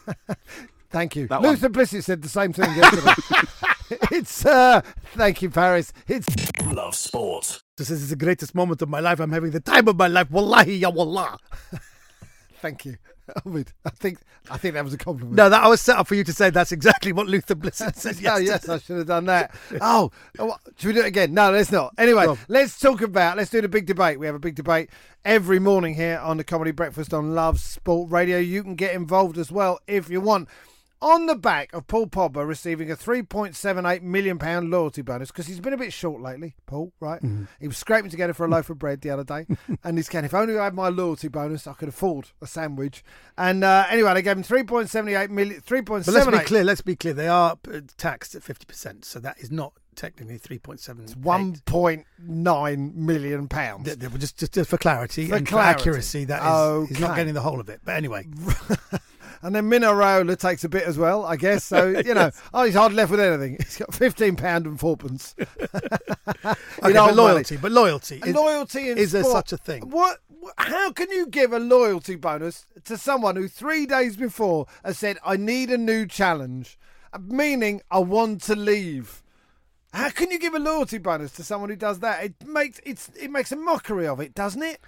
Thank you. That Luther Blissett said the same thing yesterday. It's, thank you, Paris. It's Love sport. This is the greatest moment of my life. I'm having the time of my life. Wallahi ya wallah. Thank you. Ahmed, I think that was a compliment. No, that I was set up for you to say that's exactly what Luther Blissett said Oh, yesterday. yes, I should have done that. Should we do it again? No, let's not. Anyway, Go on. let's do the big debate. We have a big debate every morning here on the Comedy Breakfast on Love Sport Radio. You can get involved as well if you want. On the back of Paul Pogba receiving a £3.78 million loyalty bonus, because he's been a bit short lately, Paul, right? Mm-hmm. He was scraping together for a loaf of bread the other day, and he's saying, if only I had my loyalty bonus, I could afford a sandwich. And anyway, they gave him $3.78 million. But let's be clear. They are taxed at 50%, so that is not technically 3.7. £1.9 million. Just for clarity For and clarity. for accuracy, that is he's not Okay. getting the whole of it. But anyway, And then Mino Raiola takes a bit as well, I guess. So, he's hardly left with anything. He's got £15 and fourpence. but loyalty Loyalty in is there sport. such a thing? How can you give a loyalty bonus to someone who 3 days before has said, I need a new challenge, meaning I want to leave? How can you give a loyalty bonus to someone who does that? It makes a mockery of it, doesn't it?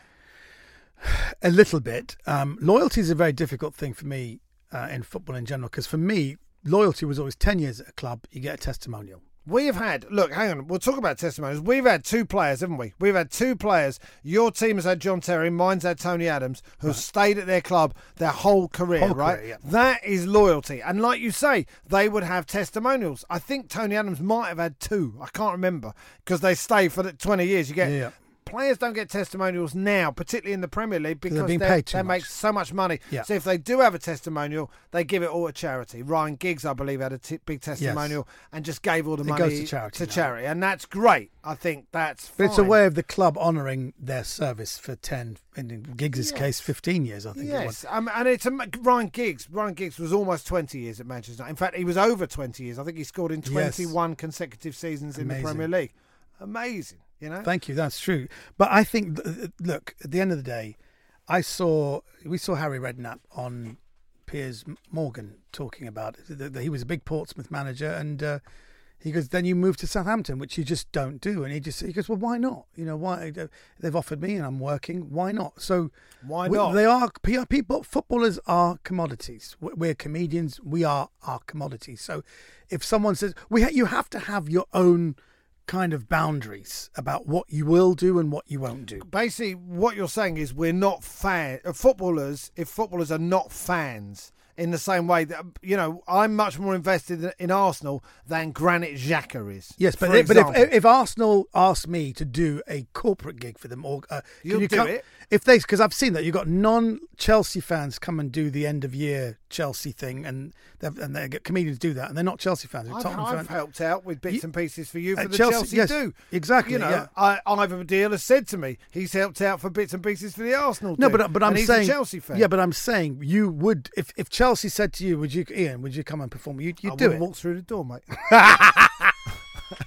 A little bit. Loyalty is a very difficult thing for me in football in general, because for me, loyalty was always 10 years at a club, you get a testimonial. We have had, look, hang on, we'll talk about testimonials. We've had two players, haven't we? We've had two players. Your team has had John Terry, mine's had Tony Adams, who have stayed at their club their whole career, right? Career, yeah. That is loyalty. And like you say, they would have testimonials. I think Tony Adams might have had two. I can't remember, because they stay for the 20 years. You get... Yeah. Players don't get testimonials now, particularly in the Premier League, because they're being paid too they much. make so much money. Yeah. So if they do have a testimonial, they give it all to charity. Ryan Giggs, I believe, had a big testimonial and just gave all the money goes to charity now. and that's great. I think that's fine. But it's a way of the club honouring their service for 10, in Giggs' case, 15 years, I think it was. Yes, and it's Ryan Giggs. Ryan Giggs was almost 20 years at Manchester United. In fact, he was over 20 years. I think he scored in 21 consecutive seasons in the Premier League. Amazing. Thank you. That's true. But I think, look, at the end of the day, we saw Harry Redknapp on Piers Morgan talking about it, that he was a big Portsmouth manager, and he goes, then you move to Southampton, which you just don't do. And he goes, well, why not? Why they've offered me and I'm working. Why not? So why not? They are people. Footballers are commodities. We're comedians. We are our commodities. So if someone says you have to have your own kind of boundaries about what you will do and what you won't do. Basically, what you're saying is we're not footballers. If footballers are not fans, in the same way that I'm much more invested in Arsenal than Granit Xhaka is. Yes, but if Arsenal asked me to do a corporate gig for them, or you'll do it. Because I've seen that you've got non-Chelsea fans come and do the end of year Chelsea thing, and they get comedians do that, and they're not Chelsea fans. I've helped out with bits and pieces for you for the Chelsea, yes, do. Exactly. Ivor Deal has said to me he's helped out for bits and pieces for the Arsenal. No, do. but I'm he's saying a Chelsea fan. Yeah, but I'm saying you would if Chelsea said to you, Ian, would you come and perform? You'd do it. Walk through the door, mate.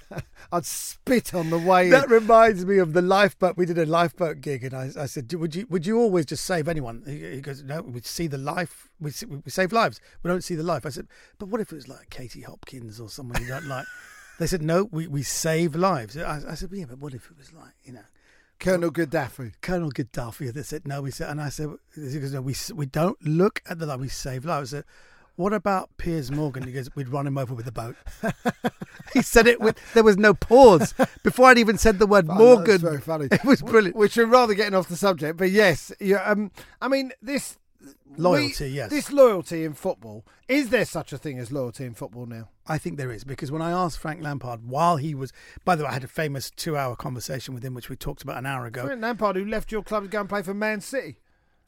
I'd spit on the way. That reminds me of the lifeboat. We did a lifeboat gig, and I said, "Would you always just save anyone?" He goes, "No, we see the life. We save lives. We don't see the life." I said, "But what if it was like Katie Hopkins or someone you don't like?" They said, "No, we save lives." I said, "Yeah, but what if it was like, Colonel Gaddafi?" Colonel Gaddafi. They said, "No." We said, and I said, he goes, "No, we don't look at the life. We save lives." I said, "What about Piers Morgan?" He goes, "We'd run him over with a boat." He said it there was no pause before I'd even said the word Morgan. That's very funny. It was brilliant. Which we're rather getting off the subject, but yes, I mean this Loyalty, yes. This loyalty in football, is there such a thing as loyalty in football now? I think there is, because when I asked Frank Lampard while he was, by the way, I had a famous 2-hour conversation with him, which we talked about an hour ago. Frank Lampard, who left your club to go and play for Man City.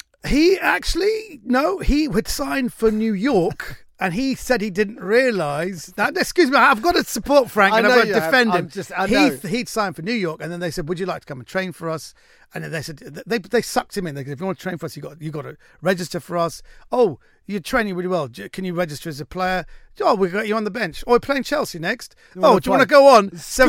He actually, no, he had signed for New York. And he said he didn't realise that. Excuse me, I've got to support Frank and I've got to defend him. He'd signed for New York, and then they said, "Would you like to come and train for us?" And then they said they sucked him in. They said, "If you want to train for us, you got to register for us. Oh, you're training really well. Can you register as a player? Oh, we got you on the bench. Oh, we're playing Chelsea next. Do you want to go on?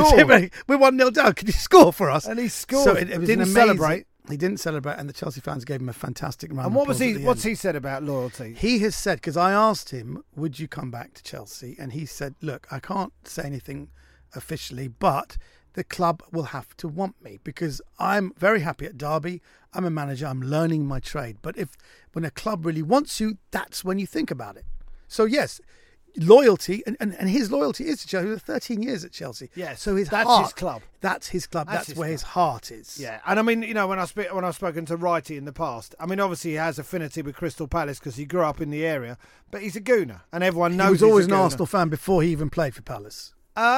We're 1-0 down. Can you score for us?" And he scored. So it was didn't celebrate. He didn't celebrate, and the Chelsea fans gave him a fantastic round. And of applause what's he said about loyalty? He has said, because I asked him, "Would you come back to Chelsea?" And he said, "Look, I can't say anything officially, but the club will have to want me, because I'm very happy at Derby. I'm a manager. I'm learning my trade. But when a club really wants you, that's when you think about it." So yes, loyalty, and his loyalty is to Chelsea. He was 13 years at Chelsea. Yeah, so his club. That's his club. That's where his heart is. Yeah, and I mean, when I've spoken to Wrighty in the past, I mean, obviously he has affinity with Crystal Palace because he grew up in the area, but he's a Gooner, and everyone knows. He was always an Arsenal fan before he even played for Palace.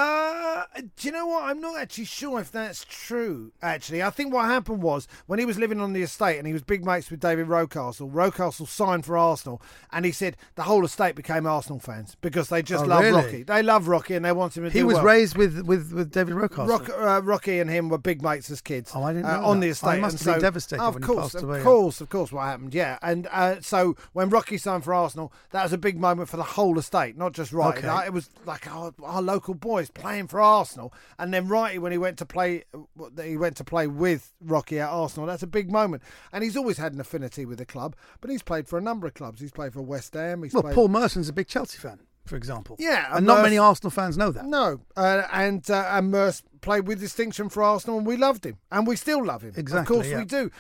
Do you know what? I'm not actually sure if that's true, actually. I think what happened was, when he was living on the estate and he was big mates with David Rocastle signed for Arsenal, and he said the whole estate became Arsenal fans because they just love Rocky. They love Rocky and they want him to do He was well. raised with David Rocastle. Rocky and him were big mates as kids. Oh, I didn't know on that. the estate. I must have been devastated when he passed away. Of course, what happened, yeah. And so when Rocky signed for Arsenal, that was a big moment for the whole estate, not just Wrighty. Okay. It was like our local boys playing for Arsenal, and then Wrighty, when he went to play with Rocky at Arsenal, that's a big moment. And he's always had an affinity with the club, but he's played for a number of clubs. He's played for West Ham. Paul Merson's a big Chelsea fan, for example. Yeah, and not many Arsenal fans know that. No, and Merce played with distinction for Arsenal, and we loved him, and we still love him. Exactly, of course we do.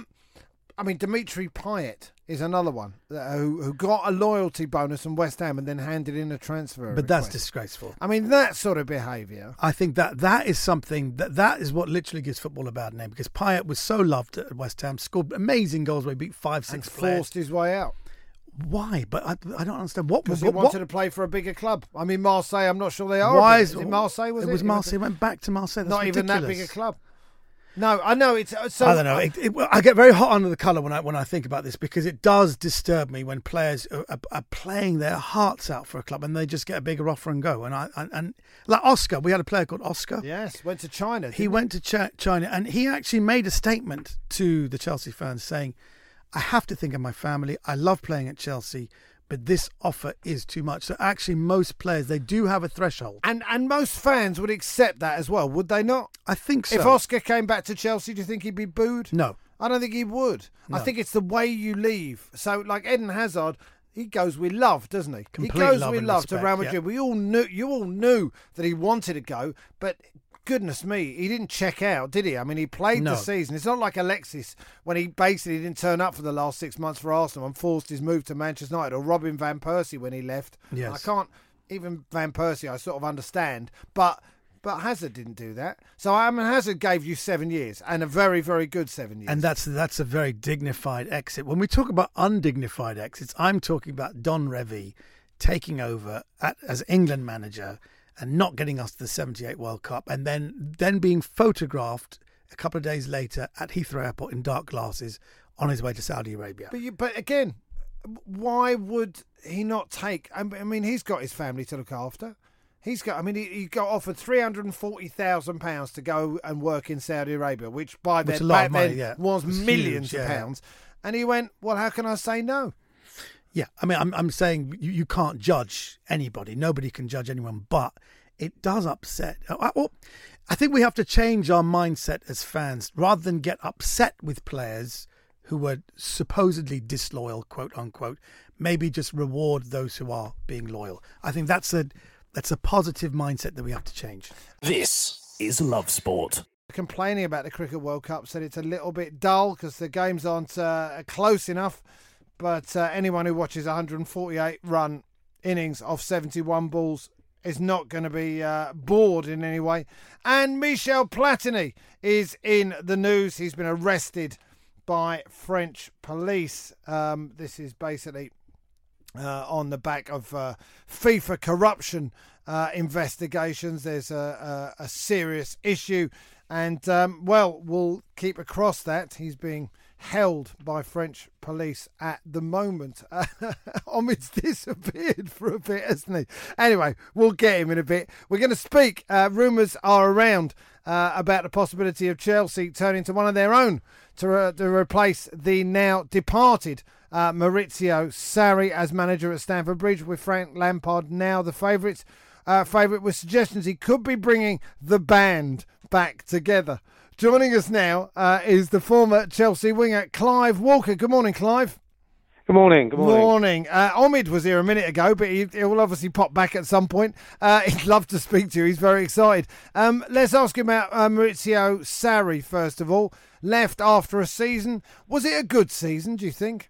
I mean, Dimitri Payet is another one who got a loyalty bonus from West Ham and then handed in a transfer But request. that's disgraceful. I mean, that sort of behaviour. I think that is something that is what literally gives football a bad name, because Payet was so loved at West Ham, scored amazing goals where he beat 5-6 and players. forced his way out. Why? But I don't understand. Because he wanted to play for a bigger club. I mean, Marseille, I'm not sure they are. Why is it Marseille? It was Marseille. He went back to Marseille. That's not ridiculous. even that big a club. No, I know it's. So, I don't know. I get very hot under the collar when I think about this, because it does disturb me when players are playing their hearts out for a club and they just get a bigger offer and go. And like Oscar, we had a player called Oscar. Yes, went to China. He went to China, and he actually made a statement to the Chelsea fans saying, "I have to think of my family. I love playing at Chelsea, but this offer is too much." So actually, most players, they do have a threshold. And most fans would accept that as well, would they not? I think so. If Oscar came back to Chelsea, do you think he'd be booed? No. I don't think he would. No. I think it's the way you leave. So, like Eden Hazard, he goes with love, doesn't he? Complete he goes love with and love respect, to Real Madrid. yeah. You all knew that he wanted to go, but goodness me, he didn't check out, did he? I mean, he played the season. It's not like Alexis, when he basically didn't turn up for the last 6 months for Arsenal and forced his move to Manchester United, or Robin Van Persie when he left. Yes. I can't, even Van Persie, I sort of understand, but Hazard didn't do that. So, I mean, Hazard gave you 7 years, and a very, very good 7 years. And that's a very dignified exit. When we talk about undignified exits, I'm talking about Don Revie taking over as England manager and not getting us to the 78 World Cup, and then being photographed a couple of days later at Heathrow Airport in dark glasses on his way to Saudi Arabia. But again, why would he not take? I mean, he's got his family to look after. He got offered £340,000 to go and work in Saudi Arabia, which back then was millions of pounds. And he went, well, how can I say no? Yeah, I mean, I'm saying you can't judge anybody. Nobody can judge anyone. But it does upset. I think we have to change our mindset as fans. Rather than get upset with players who were supposedly disloyal, quote unquote, maybe just reward those who are being loyal. I think that's a positive mindset that we have to change. This is Love Sport. Complaining about the Cricket World Cup, said it's a little bit dull because the games aren't close enough. But anyone who watches 148 run innings of 71 balls is not going to be bored in any way. And Michel Platini is in the news. He's been arrested by French police. This is basically on the back of FIFA corruption investigations. There's a serious issue. And, we'll keep across that. He's being held by French police at the moment. Omid's disappeared for a bit, hasn't he? Anyway, we'll get him in a bit. We're going to speak. Rumours are around about the possibility of Chelsea turning to one of their own to replace the now departed Maurizio Sarri as manager at Stamford Bridge, with Frank Lampard now the favourite, with suggestions he could be bringing the band back together. Joining us now is the former Chelsea winger, Clive Walker. Good morning, Clive. Good morning. Good morning. Omid was here a minute ago, but he will obviously pop back at some point. He'd love to speak to you. He's very excited. Let's ask him about Maurizio Sarri, first of all. Left after a season. Was it a good season, do you think?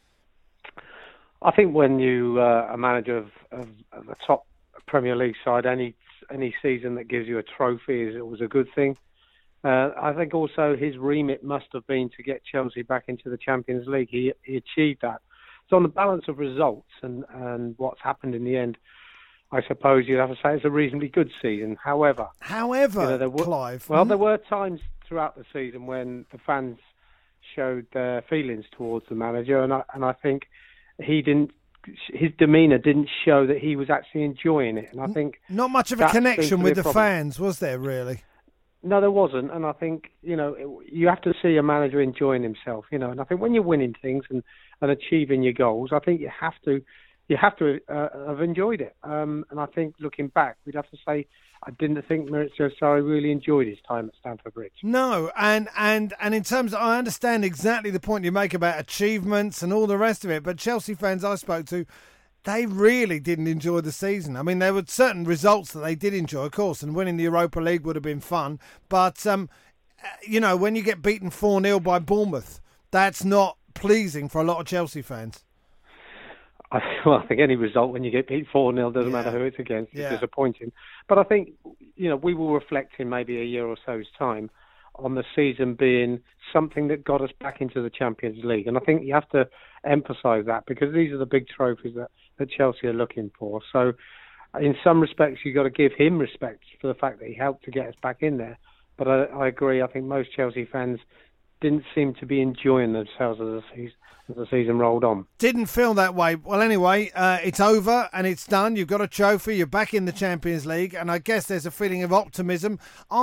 I think when you are a manager of a top Premier League side, any season that gives you a trophy it was a good thing. I think also his remit must have been to get Chelsea back into the Champions League. He achieved that. So on the balance of results and what's happened in the end, I suppose you'd have to say it's a reasonably good season. However, Clive. Well, there were times throughout the season when the fans showed their feelings towards the manager, and I think his demeanour didn't show that he was actually enjoying it. And I think not much of a connection with the fans, was there really? No, there wasn't, and I think, you have to see a manager enjoying himself, and I think when you're winning things and achieving your goals, I think you have to have enjoyed it. And I think looking back, we'd have to say I didn't think Maurizio Sarri really enjoyed his time at Stamford Bridge. No, and in terms of, I understand exactly the point you make about achievements and all the rest of it, but Chelsea fans I spoke to, they really didn't enjoy the season. I mean, there were certain results that they did enjoy, of course, and winning the Europa League would have been fun. But, when you get beaten 4-0 by Bournemouth, that's not pleasing for a lot of Chelsea fans. I think any result when you get beat 4-0 doesn't matter who it's against. It's disappointing. But I think, we will reflect in maybe a year or so's time on the season being something that got us back into the Champions League. And I think you have to emphasise that because these are the big trophies that Chelsea are looking for. So in some respects, you've got to give him respect for the fact that he helped to get us back in there. But I agree, I think most Chelsea fans didn't seem to be enjoying themselves as the season rolled on. Didn't feel that way. Well, anyway, it's over and it's done. You've got a trophy. You're back in the Champions League. And I guess there's a feeling of optimism.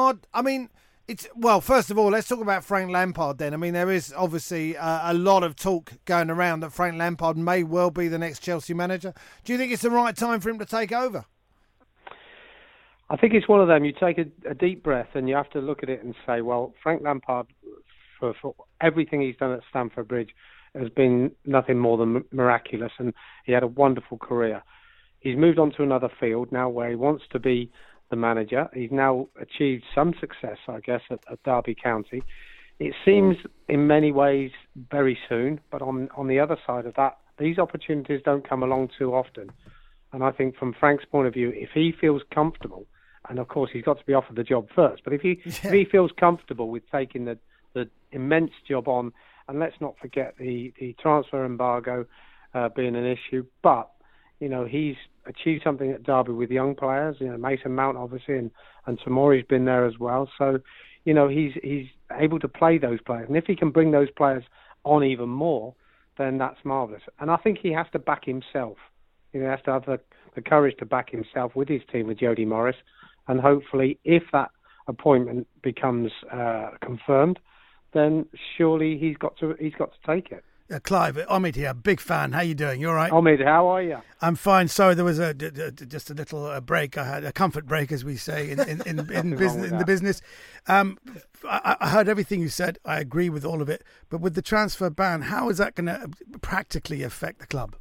First of all, let's talk about Frank Lampard then. I mean, there is obviously a lot of talk going around that Frank Lampard may well be the next Chelsea manager. Do you think it's the right time for him to take over? I think it's one of them. You take a deep breath and you have to look at it and say, well, Frank Lampard, for everything he's done at Stamford Bridge, has been nothing more than miraculous, and he had a wonderful career. He's moved on to another field now where he wants to be the manager. He's now achieved some success, I guess, at Derby County. It seems in many ways very soon, but on the other side of that, these opportunities don't come along too often. And I think from Frank's point of view, if he feels comfortable, and of course he's got to be offered the job first, but if he feels comfortable with taking the immense job on, and let's not forget the transfer embargo being an issue, but he's achieved something at Derby with young players. Mason Mount obviously, and Tomori's been there as well. So, he's able to play those players, and if he can bring those players on even more, then that's marvellous. And I think he has to back himself. He has to have the courage to back himself with his team, with Jody Morris, and hopefully, if that appointment becomes confirmed, then surely he's got to take it. Clive, Omid here, big fan. How you doing? You all right? Omid, how are you? I'm fine. Sorry, there was just a little break. I had a comfort break, as we say in business. In the business, I heard everything you said. I agree with all of it. But with the transfer ban, how is that going to practically affect the club?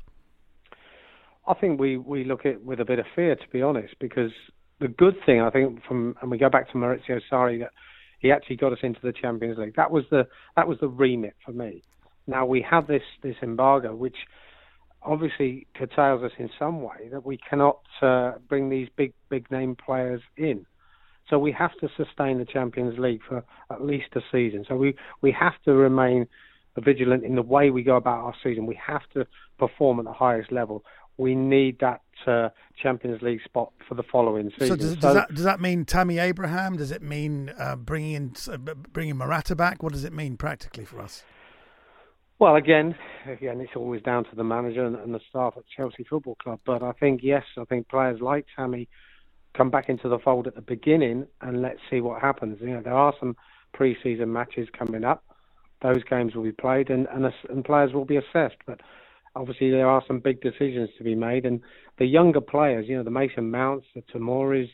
I think we look at it with a bit of fear, to be honest, because the good thing, I think, and we go back to Maurizio Sarri, that he actually got us into the Champions League. That was the remit for me. Now we have this embargo, which obviously curtails us in some way, that we cannot bring these big name players in. So we have to sustain the Champions League for at least a season. So we have to remain vigilant in the way we go about our season. We have to perform at the highest level. We need that Champions League spot for the following season. So does that mean Tammy Abraham? Does it mean bringing Morata back? What does it mean practically for us? Well, again, it's always down to the manager and the staff at Chelsea Football Club. But I think players like Tammy come back into the fold at the beginning, and let's see what happens. There are some pre-season matches coming up. Those games will be played, and players will be assessed. But obviously, there are some big decisions to be made, and the younger players, the Mason Mounts, the Tomori's,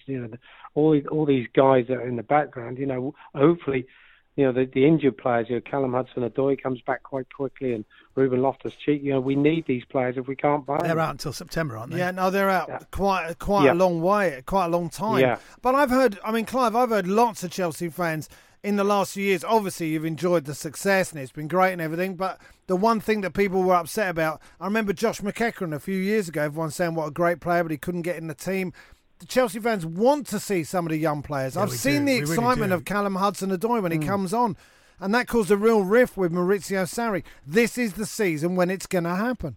all these guys that are in the background, hopefully, the injured players, Callum Hudson-Odoi comes back quite quickly, and Ruben Loftus-Cheek. We need these players if we can't buy them. They're out until September, aren't they? Yeah, no, they're out quite a long way, quite a long time. Yeah. But Clive, I've heard lots of Chelsea fans in the last few years. Obviously, you've enjoyed the success and it's been great and everything, but the one thing that people were upset about, I remember Josh McEachran a few years ago, everyone saying what a great player, but he couldn't get in the team. The Chelsea fans want to see some of the young players. Yeah, I've seen the excitement of Callum Hudson-Odoi when he comes on, and that caused a real rift with Maurizio Sarri. This is the season when it's going to happen.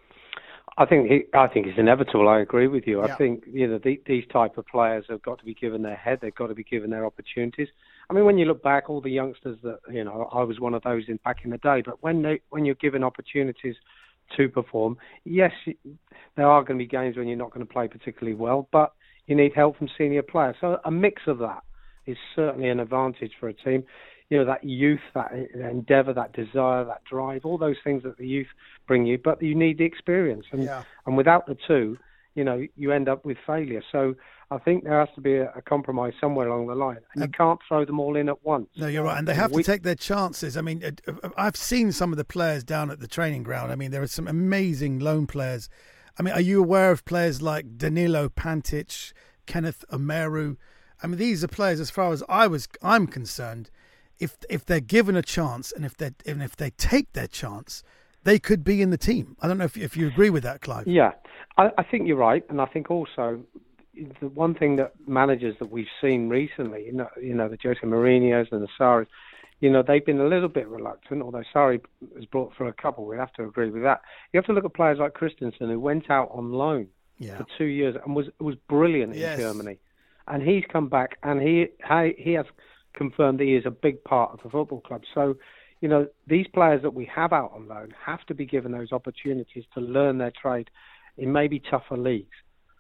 I think it's inevitable. I agree with you. Yeah. I think these type of players have got to be given their head. They've got to be given their opportunities. I mean, when you look back, all the youngsters that I was one of those back in the day. But when you're given opportunities to perform, yes, there are going to be games when you're not going to play particularly well, but you need help from senior players. So a mix of that is certainly an advantage for a team. That youth, that endeavour, that desire, that drive, all those things that the youth bring you, but you need the experience. And without the two, you end up with failure. So I think there has to be a compromise somewhere along the line. And you can't throw them all in at once. No, you're right. And they have to take their chances. I mean, I've seen some of the players down at the training ground. I mean, there are some amazing lone players. I mean, are you aware of players like Danilo Pantic, Kenneth Omeru? I mean, these are players, as far as I'm concerned, if they're given a chance and if they take their chance, they could be in the team. I don't know if you agree with that, Clive. Yeah, I think you're right, and I think also the one thing that managers that we've seen recently, the Jose Mourinho's and the Sarri, they've been a little bit reluctant. Although Sarri has brought through a couple, we have to agree with that. You have to look at players like Christensen, who went out on loan for 2 years and was brilliant in Germany, and he's come back and he has confirmed that he is a big part of the football club. So, these players that we have out on loan have to be given those opportunities to learn their trade in maybe tougher leagues.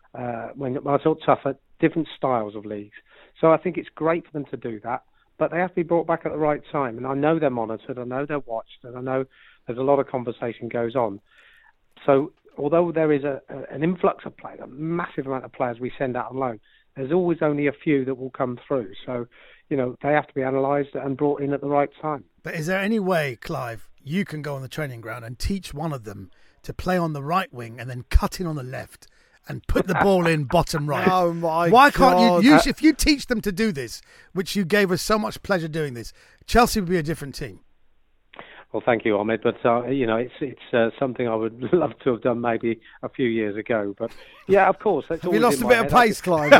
When I talk tougher, different styles of leagues. So I think it's great for them to do that, but they have to be brought back at the right time. And I know they're monitored, I know they're watched, and I know there's a lot of conversation goes on. So although there is an influx of players, a massive amount of players we send out on loan, there's always only a few that will come through. So, they have to be analysed and brought in at the right time. But is there any way, Clive, you can go on the training ground and teach one of them to play on the right wing and then cut in on the left and put the ball in bottom right? Oh, my God. Why can't you if you teach them to do this, which you gave us so much pleasure doing this, Chelsea would be a different team. Well, thank you, Ahmed. But it's something I would love to have done maybe a few years ago. But yeah, of course. That's have you lost a bit of pace, Clive?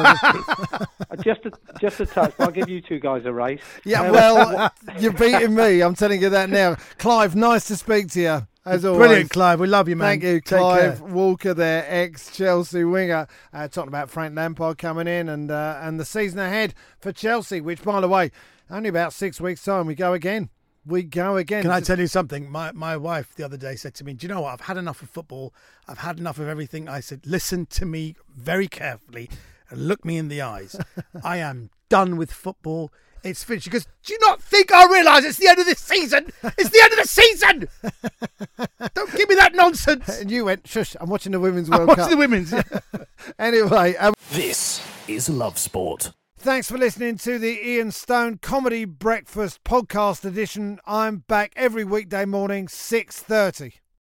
just a touch. But I'll give you two guys a race. Yeah, well, you're beating me. I'm telling you that now. Clive, nice to speak to you. As always. Brilliant, Clive. We love you, man. Thank you, Clive Walker there, ex-Chelsea winger. Talking about Frank Lampard coming in and the season ahead for Chelsea, which, by the way, only about 6 weeks' time we go again. Can I tell you something? My wife the other day said to me, do you know what? I've had enough of football. I've had enough of everything. I said, listen to me very carefully. and looked me in the eyes. I am done with football. It's finished. She goes, do you not think I realise it's the end of this season? It's the end of the season! Don't give me that nonsense. And you went, shush, I'm watching the Women's I'm World watching Cup. the women's. Anyway, This is Love Sport. thanks for listening to the Ian Stone Comedy Breakfast Podcast Edition. I'm back every weekday morning, 6:30.